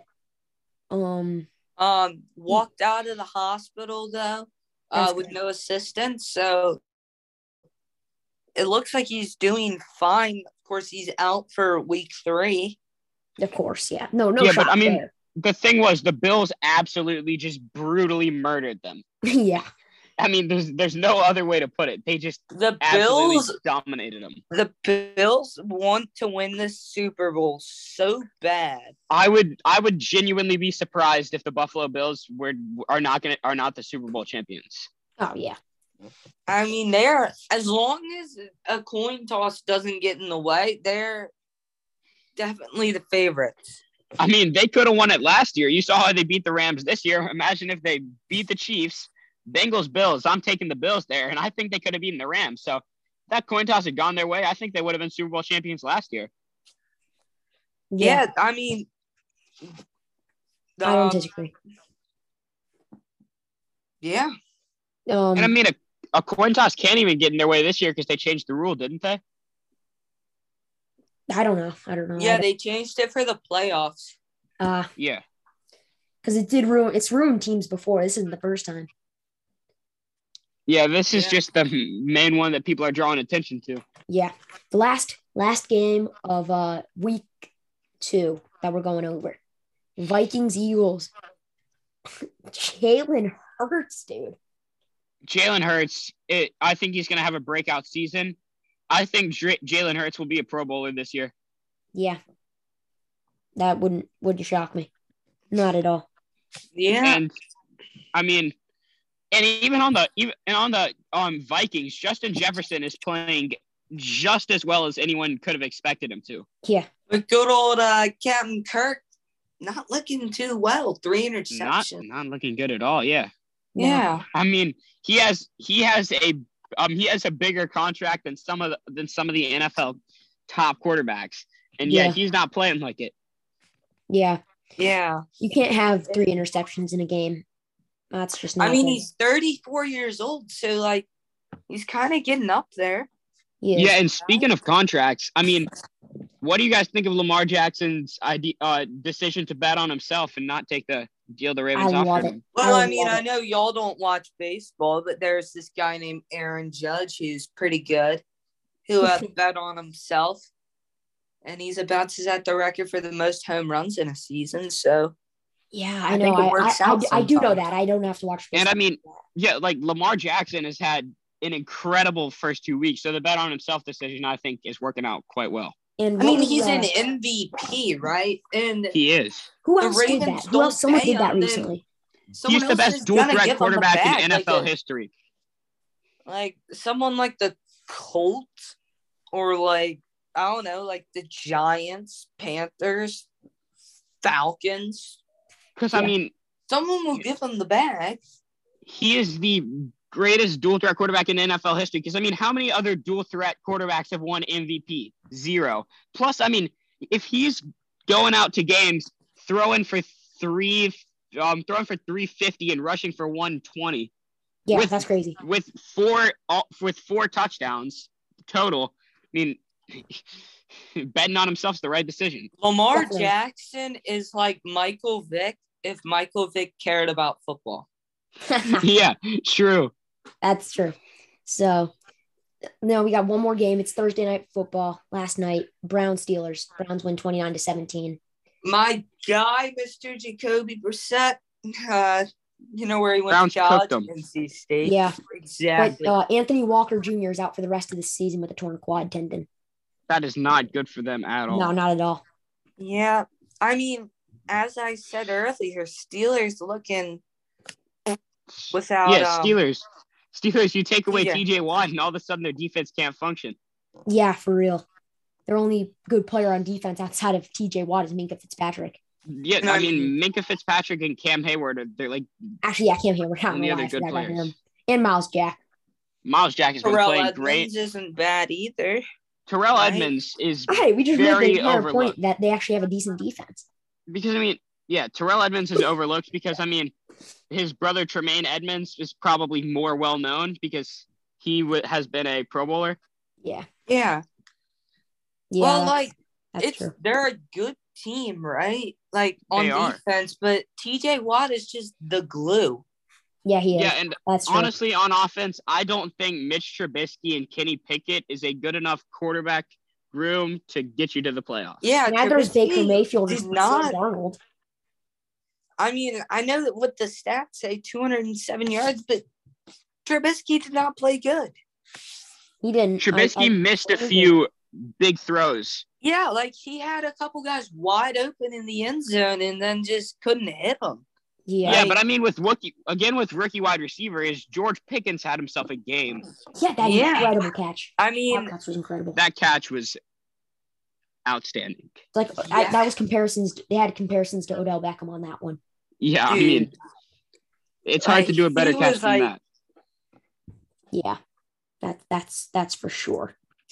Walked out of the hospital though, with no assistance. So it looks like he's doing fine. Of course, he's out for week 3. Of course, yeah. No Yeah, shot but I mean, there. the thing was the Bills absolutely just brutally murdered them. Yeah. I mean, there's no other way to put it. They just The absolutely Bills, dominated them. the Bills want to win the Super Bowl so bad. I would genuinely be surprised if the Buffalo Bills are not the Super Bowl champions. Oh, yeah. I mean, they're as long as a coin toss doesn't get in the way, they're definitely the favorites. I mean, they could have won it last year. You saw how they beat the Rams this year. Imagine if they beat the Chiefs. Bengals, Bills. I'm taking the Bills there, and I think they could have beaten the Rams. So that coin toss had gone their way. I think they would have been Super Bowl champions last year. Yeah, I mean, I don't disagree. Yeah. And I mean, a coin toss can't even get in their way this year because they changed the rule, didn't they? I don't know. Yeah, they changed it for the playoffs. Yeah. Because it's ruined teams before. This isn't the first time. Yeah, this is just the main one that people are drawing attention to. Yeah. The last game of week 2 that we're going over. Vikings, Eagles. Jalen Hurts, dude. Jalen Hurts, I think he's going to have a breakout season. I think Jalen Hurts will be a Pro Bowler this year. Yeah. That wouldn't shock me. Not at all. Yeah. And I mean, and even on the Vikings, Justin Jefferson is playing just as well as anyone could have expected him to. Yeah. But good old Captain Kirk, not looking too well. 3 interceptions. Not looking good at all. Yeah. Yeah. I mean, he has a bigger contract than some of the NFL top quarterbacks, and yet he's not playing like it. Yeah. Yeah. You can't have 3 interceptions in a game. That's just not. I mean, good. he's 34 years old, so like he's kind of getting up there. Yeah, and speaking of contracts, I mean, what do you guys think of Lamar Jackson's decision to bet on himself and not take the deal the Ravens offered him? Well, I know y'all don't watch baseball, but there's this guy named Aaron Judge who's pretty good, who bet on himself, and he's about to set the record for the most home runs in a season. So, yeah, I know. I do know that. I don't have to watch baseball. And I mean, yeah, like Lamar Jackson has had an incredible first 2 weeks, so the bet on himself decision, I think, is working out quite well. And I mean, he's an MVP, right? And he is. Who else did that? Who else? Someone did that recently. He's the best dual-threat quarterback in NFL history. Like someone like the Colts, or like I don't know, like the Giants, Panthers, Falcons. Because I mean, someone will give him the bag. He is the greatest dual-threat quarterback in NFL history. Because I mean, how many other dual-threat quarterbacks have won MVP? 0. Plus, I mean, if he's going out to games throwing for 350 and rushing for 120. Yeah, that's crazy. With four touchdowns total. I mean, betting on himself's the right decision. Lamar Jackson is like Michael Vick if Michael Vick cared about football. Yeah, true. That's true. So, no, we got one more game. It's Thursday night football. Last night, Browns-Steelers. Browns win 29-17. My guy, Mr. Jacoby Brissett, you know where he went Browns to college? cooked him. NC State. Yeah. Exactly. But Anthony Walker Jr. is out for the rest of the season with a torn quad tendon. That is not good for them at all. No, not at all. Yeah. I mean, as I said earlier, Steelers looking without... Yeah, Steelers, you take away TJ Watt and all of a sudden their defense can't function. Yeah, for real. Their only good player on defense outside of TJ Watt is Minkah Fitzpatrick. Yeah, I mean, Minkah Fitzpatrick and Cam Hayward, they're like... Actually, yeah, Cam Hayward. The other good players. And Miles Jack. Miles Jack has been playing great. Terrell Edmonds isn't bad either. Terrell Edmonds is we just very made the overlooked. Point that they actually have a decent defense. Because, I mean, yeah, Terrell Edmonds is overlooked because, I mean, his brother Tremaine Edmonds is probably more well-known because he has been a Pro Bowler. Yeah. Yeah. Well, like, they're a good team, right? Like, on defense, but TJ Watt is just the glue. Yeah, he is. Yeah, and honestly, on offense, I don't think Mitch Trubisky and Kenny Pickett is a good enough quarterback room to get you to the playoffs. Yeah, neither is Baker Mayfield. Is not Darnold. I mean, I know that what the stats say, 207 yards, but Trubisky did not play good. He didn't. Trubisky missed a few big throws. Yeah, like he had a couple guys wide open in the end zone and then just couldn't hit them. Yeah, but I mean, with rookie wide receiver, is George Pickens had himself a game. Yeah, that incredible catch. I mean, that catch was incredible. That catch was outstanding. It's like that was comparisons. They had comparisons to Odell Beckham on that one. Yeah, dude, I mean, it's hard to do a better catch than that. Yeah, that's for sure.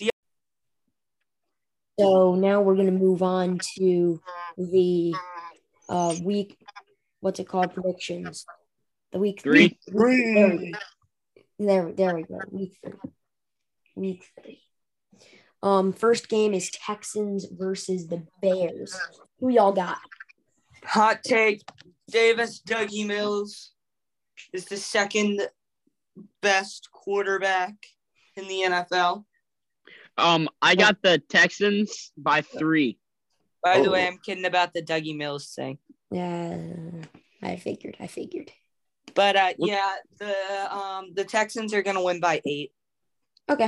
So now we're gonna move on to the week. What's it called? Predictions. The week 3. There we go. Week 3. First game is Texans versus the Bears. Who y'all got? Hot take: Davis Dougie Mills is the second best quarterback in the NFL. I got the Texans by 3. By the way, I'm kidding about the Dougie Mills thing. Yeah, I figured. But yeah, the Texans are gonna win by 8. Okay,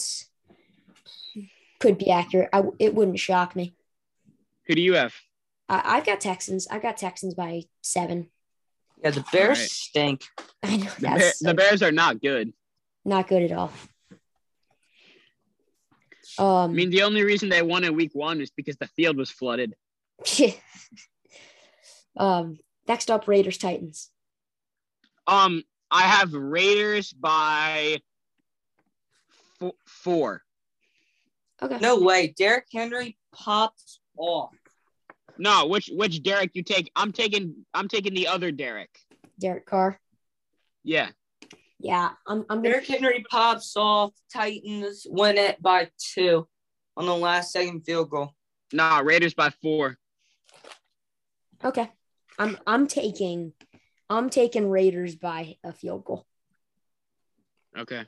could be accurate. It wouldn't shock me. Who do you have? I've got Texans. I got Texans by 7. Yeah, the Bears Alright. stink. I know The Bears are not good. not good at all. I mean, the only reason they won in week 1 is because the field was flooded. Next up, Raiders Titans. I have Raiders by 4. Okay. No way. Derrick Henry pops off. No, which Derek you take? I'm taking the other Derek. Derek Carr. Yeah. Yeah, I'm gonna. Derrick Henry pops off. Titans win it by 2 on the last second field goal. Nah, Raiders by 4. Okay. I'm taking Raiders by a field goal. Okay.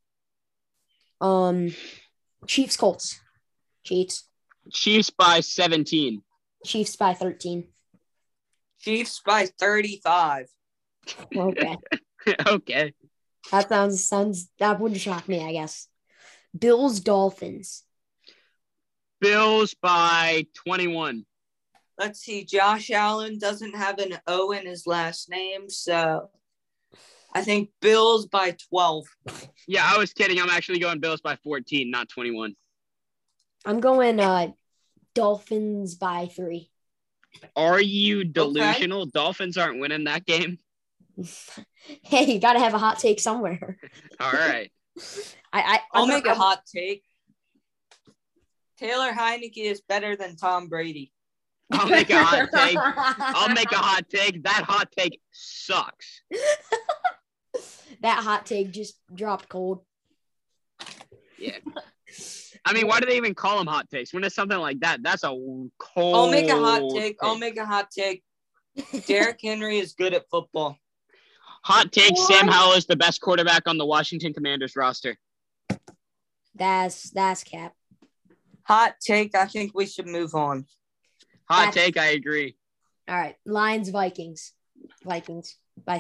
Chiefs Colts. Chiefs by 17. Chiefs by 13. Chiefs by 35. Okay. Okay. That sounds that wouldn't shock me, I guess. Bills Dolphins. Bills by 21. Let's see. Josh Allen doesn't have an O in his last name, so I think Bills by 12. Yeah, I was kidding. I'm actually going Bills by 14, not 21. I'm going Dolphins by 3. Are you delusional? Okay. Dolphins aren't winning that game. Hey, you gotta have a hot take somewhere. All right. I'll make a hot take. Taylor Heineke is better than Tom Brady. I'll make a hot take. That hot take sucks. That hot take just dropped cold. Yeah. I mean, why do they even call them hot takes? When it's something like that, that's a cold I'll make a hot take. Derrick Henry is good at football. Hot take, what? Sam Howell is the best quarterback on the Washington Commanders roster. That's cap. Hot take, I think we should move on. Hot take, I agree. All right. Lions, Vikings. Vikings by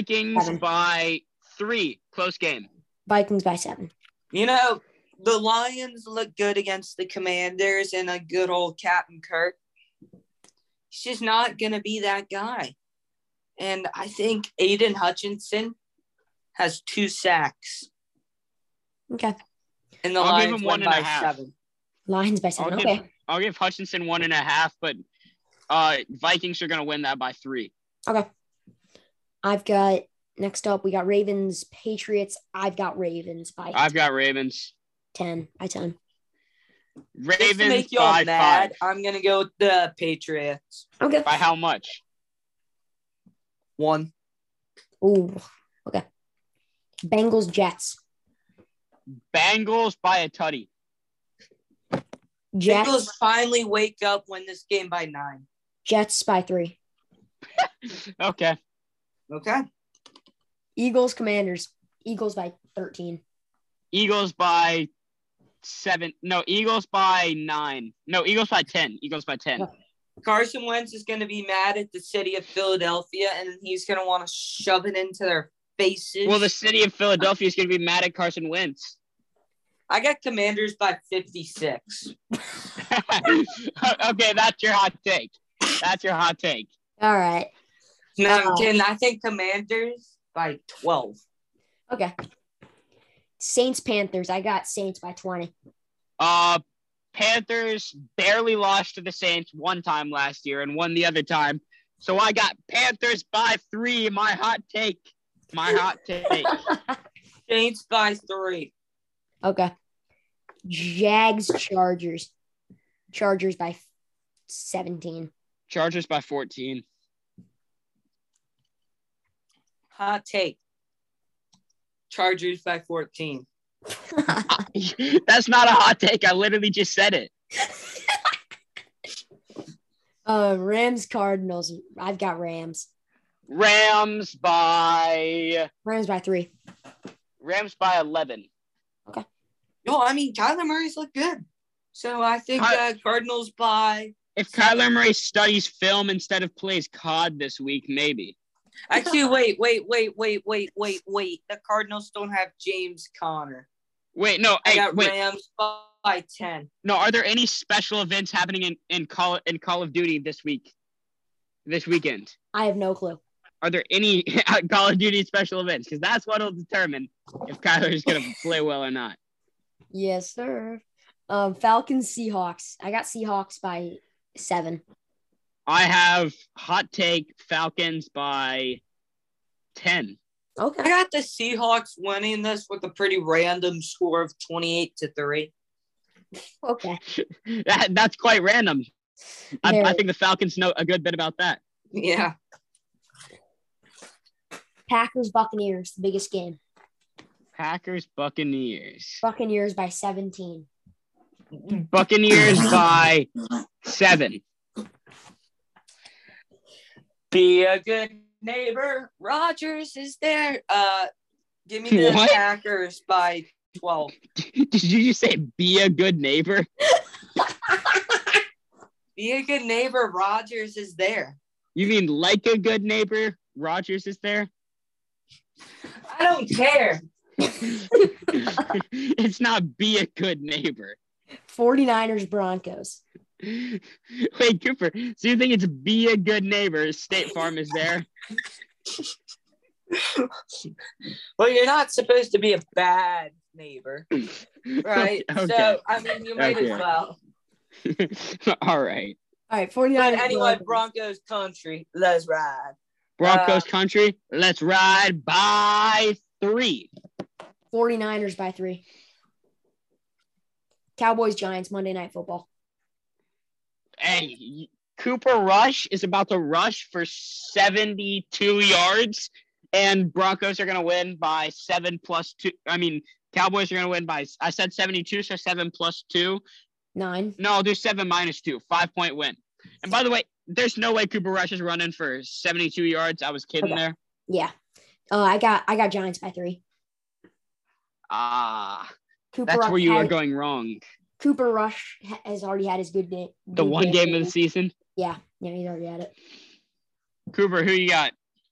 3. Close game. Vikings by 7. You know, the Lions look good against the Commanders and a good old Captain Kirk. He's just not going to be that guy. And I think Aiden Hutchinson has 2 sacks. Okay. And the Lions won by 7. Lions by 7. Okay. I'll give Hutchinson 1.5, but Vikings are going to win that by 3. Okay. I've got next up. We got Ravens, Patriots. I've got Ravens by. I've got Ravens 10 by 10. Ravens just to make y'all by mad, 5. I'm gonna go with the Patriots. Okay. By how much? 1. Ooh. Okay. Bengals, Jets. Bengals by a tutty. Jets. Bengals finally wake up, win this game by 9. Jets by 3. Okay. Eagles, Commanders. Eagles by 13. Eagles by 7. No, Eagles by 9. No, Eagles by 10. Eagles by 10. Carson Wentz is going to be mad at the city of Philadelphia, and he's going to want to shove it into their faces. Well, the city of Philadelphia is going to be mad at Carson Wentz. I got Commanders by 56. Okay, that's your hot take. All right. No, I'm kidding. I think Commanders by 12. Okay. Saints, Panthers. I got Saints by 20. Panthers barely lost to the Saints one time last year and won the other time. So I got Panthers by 3. My hot take. Saints by 3. Okay. Jags, Chargers. Chargers by 17. Chargers by 14. Hot take. Chargers by 14. That's not a hot take. I literally just said it. Rams, Cardinals. I've got Rams. Rams by 3. Rams by 11. Okay. No, I mean, Kyler Murray's look good. So I think Cardinals by... If Kyler Murray studies film instead of plays COD this week, maybe. Actually, wait. The Cardinals don't have James Conner. Wait, no. I got Rams by 10. No, are there any special events happening in Call of Duty this weekend? I have no clue. Are there any Call of Duty special events? Because that's what will determine if Kyler is going to play well or not. Yes, sir. Falcons, Seahawks. I got Seahawks by 7. I have hot take Falcons by 10. Okay. I got the Seahawks winning this with a pretty random score of 28-3. Okay. That's quite random. I think the Falcons know a good bit about that. Yeah. Packers, Buccaneers, the biggest game. Packers, Buccaneers. Buccaneers by 17. Buccaneers by 7. Be a good neighbor. Rodgers is there. Give me the What? Packers by 12. Did you just say be a good neighbor? Be a good neighbor. Rodgers is there. You mean like a good neighbor? Rogers is there? I don't care. It's not be a good neighbor. 49ers, Broncos. Wait, Cooper, so you think it's be a good neighbor? State Farm is there? Well, you're not supposed to be a bad neighbor, right? Okay. So, I mean, you might Okay. as well. All right. All right, 49ers. But anyway, Broncos. Broncos country, let's ride. Broncos country, let's ride by 3. 49ers by 3. Cowboys, Giants, Monday Night Football. Hey, Cooper Rush is about to rush for 72 yards, and Broncos are going to win by 7 plus 2. I mean, Cowboys are going to win by, I said 72, so 7 plus 2. 9. No, there's 7 minus 2, 5-point win. And by the way, there's no way Cooper Rush is running for 72 yards. I was kidding Okay. there. Yeah. I got Giants by 3. Cooper That's Rush where you are had- going wrong. Cooper Rush has already had his good day. The one game of the season. Yeah, he's already had it. Cooper, who you got?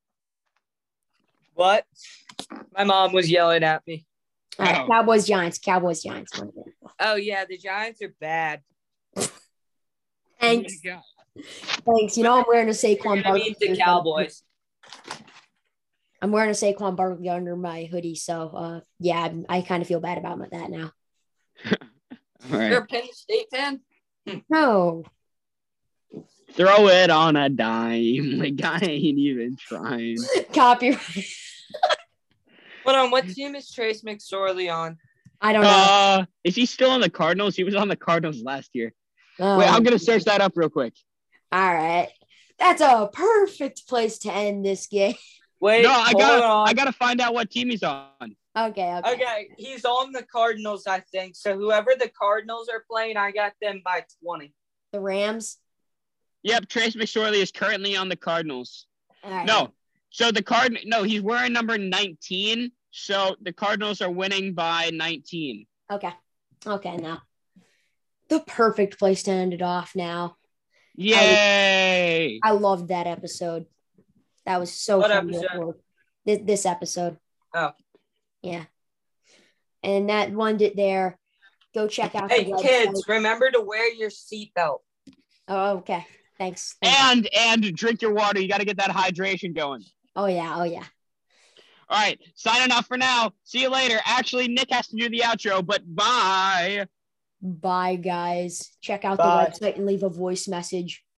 What? My mom was yelling at me. All right, Oh. Cowboys, Giants. Monday Night Football. Oh, yeah, the Giants are bad. Thanks. Who you got? Thanks. You know, I'm wearing a You're Saquon going to Barkley. beat the Cowboys. I'm wearing a Saquon Barkley under my hoodie, so yeah, I kind of feel bad about that now. All right. You're a Penn State fan? No, Throw it on a dime. Like, I ain't even trying. copyright. Hold on, what team is Trace McSorley on? I don't know. Is he still on the Cardinals? He was on the Cardinals last year. Oh, Wait, I'm going to search that up real quick. All right, that's a perfect place to end this game. Wait, No, I hold gotta on. find out what team he's on. Okay. Okay, he's on the Cardinals, I think. So whoever the Cardinals are playing, I got them by 20. The Rams. Yep, Trace McSorley is currently on the Cardinals. All right. No, so he's wearing number 19. So the Cardinals are winning by 19. Okay. Now, the perfect place to end it off. Now, Yay! I loved that episode. That was so What fun to episode? record. This episode. Oh. Yeah. And that one did there. Go check out Hey, the website. kids, remember to wear your seatbelt. Oh, okay. Thanks. And drink your water. You got to get that hydration going. Oh yeah. All right, signing off for now. See you later. Actually, Nick has to do the outro, but bye. Bye, guys. Check out Bye. the website and leave a voice message.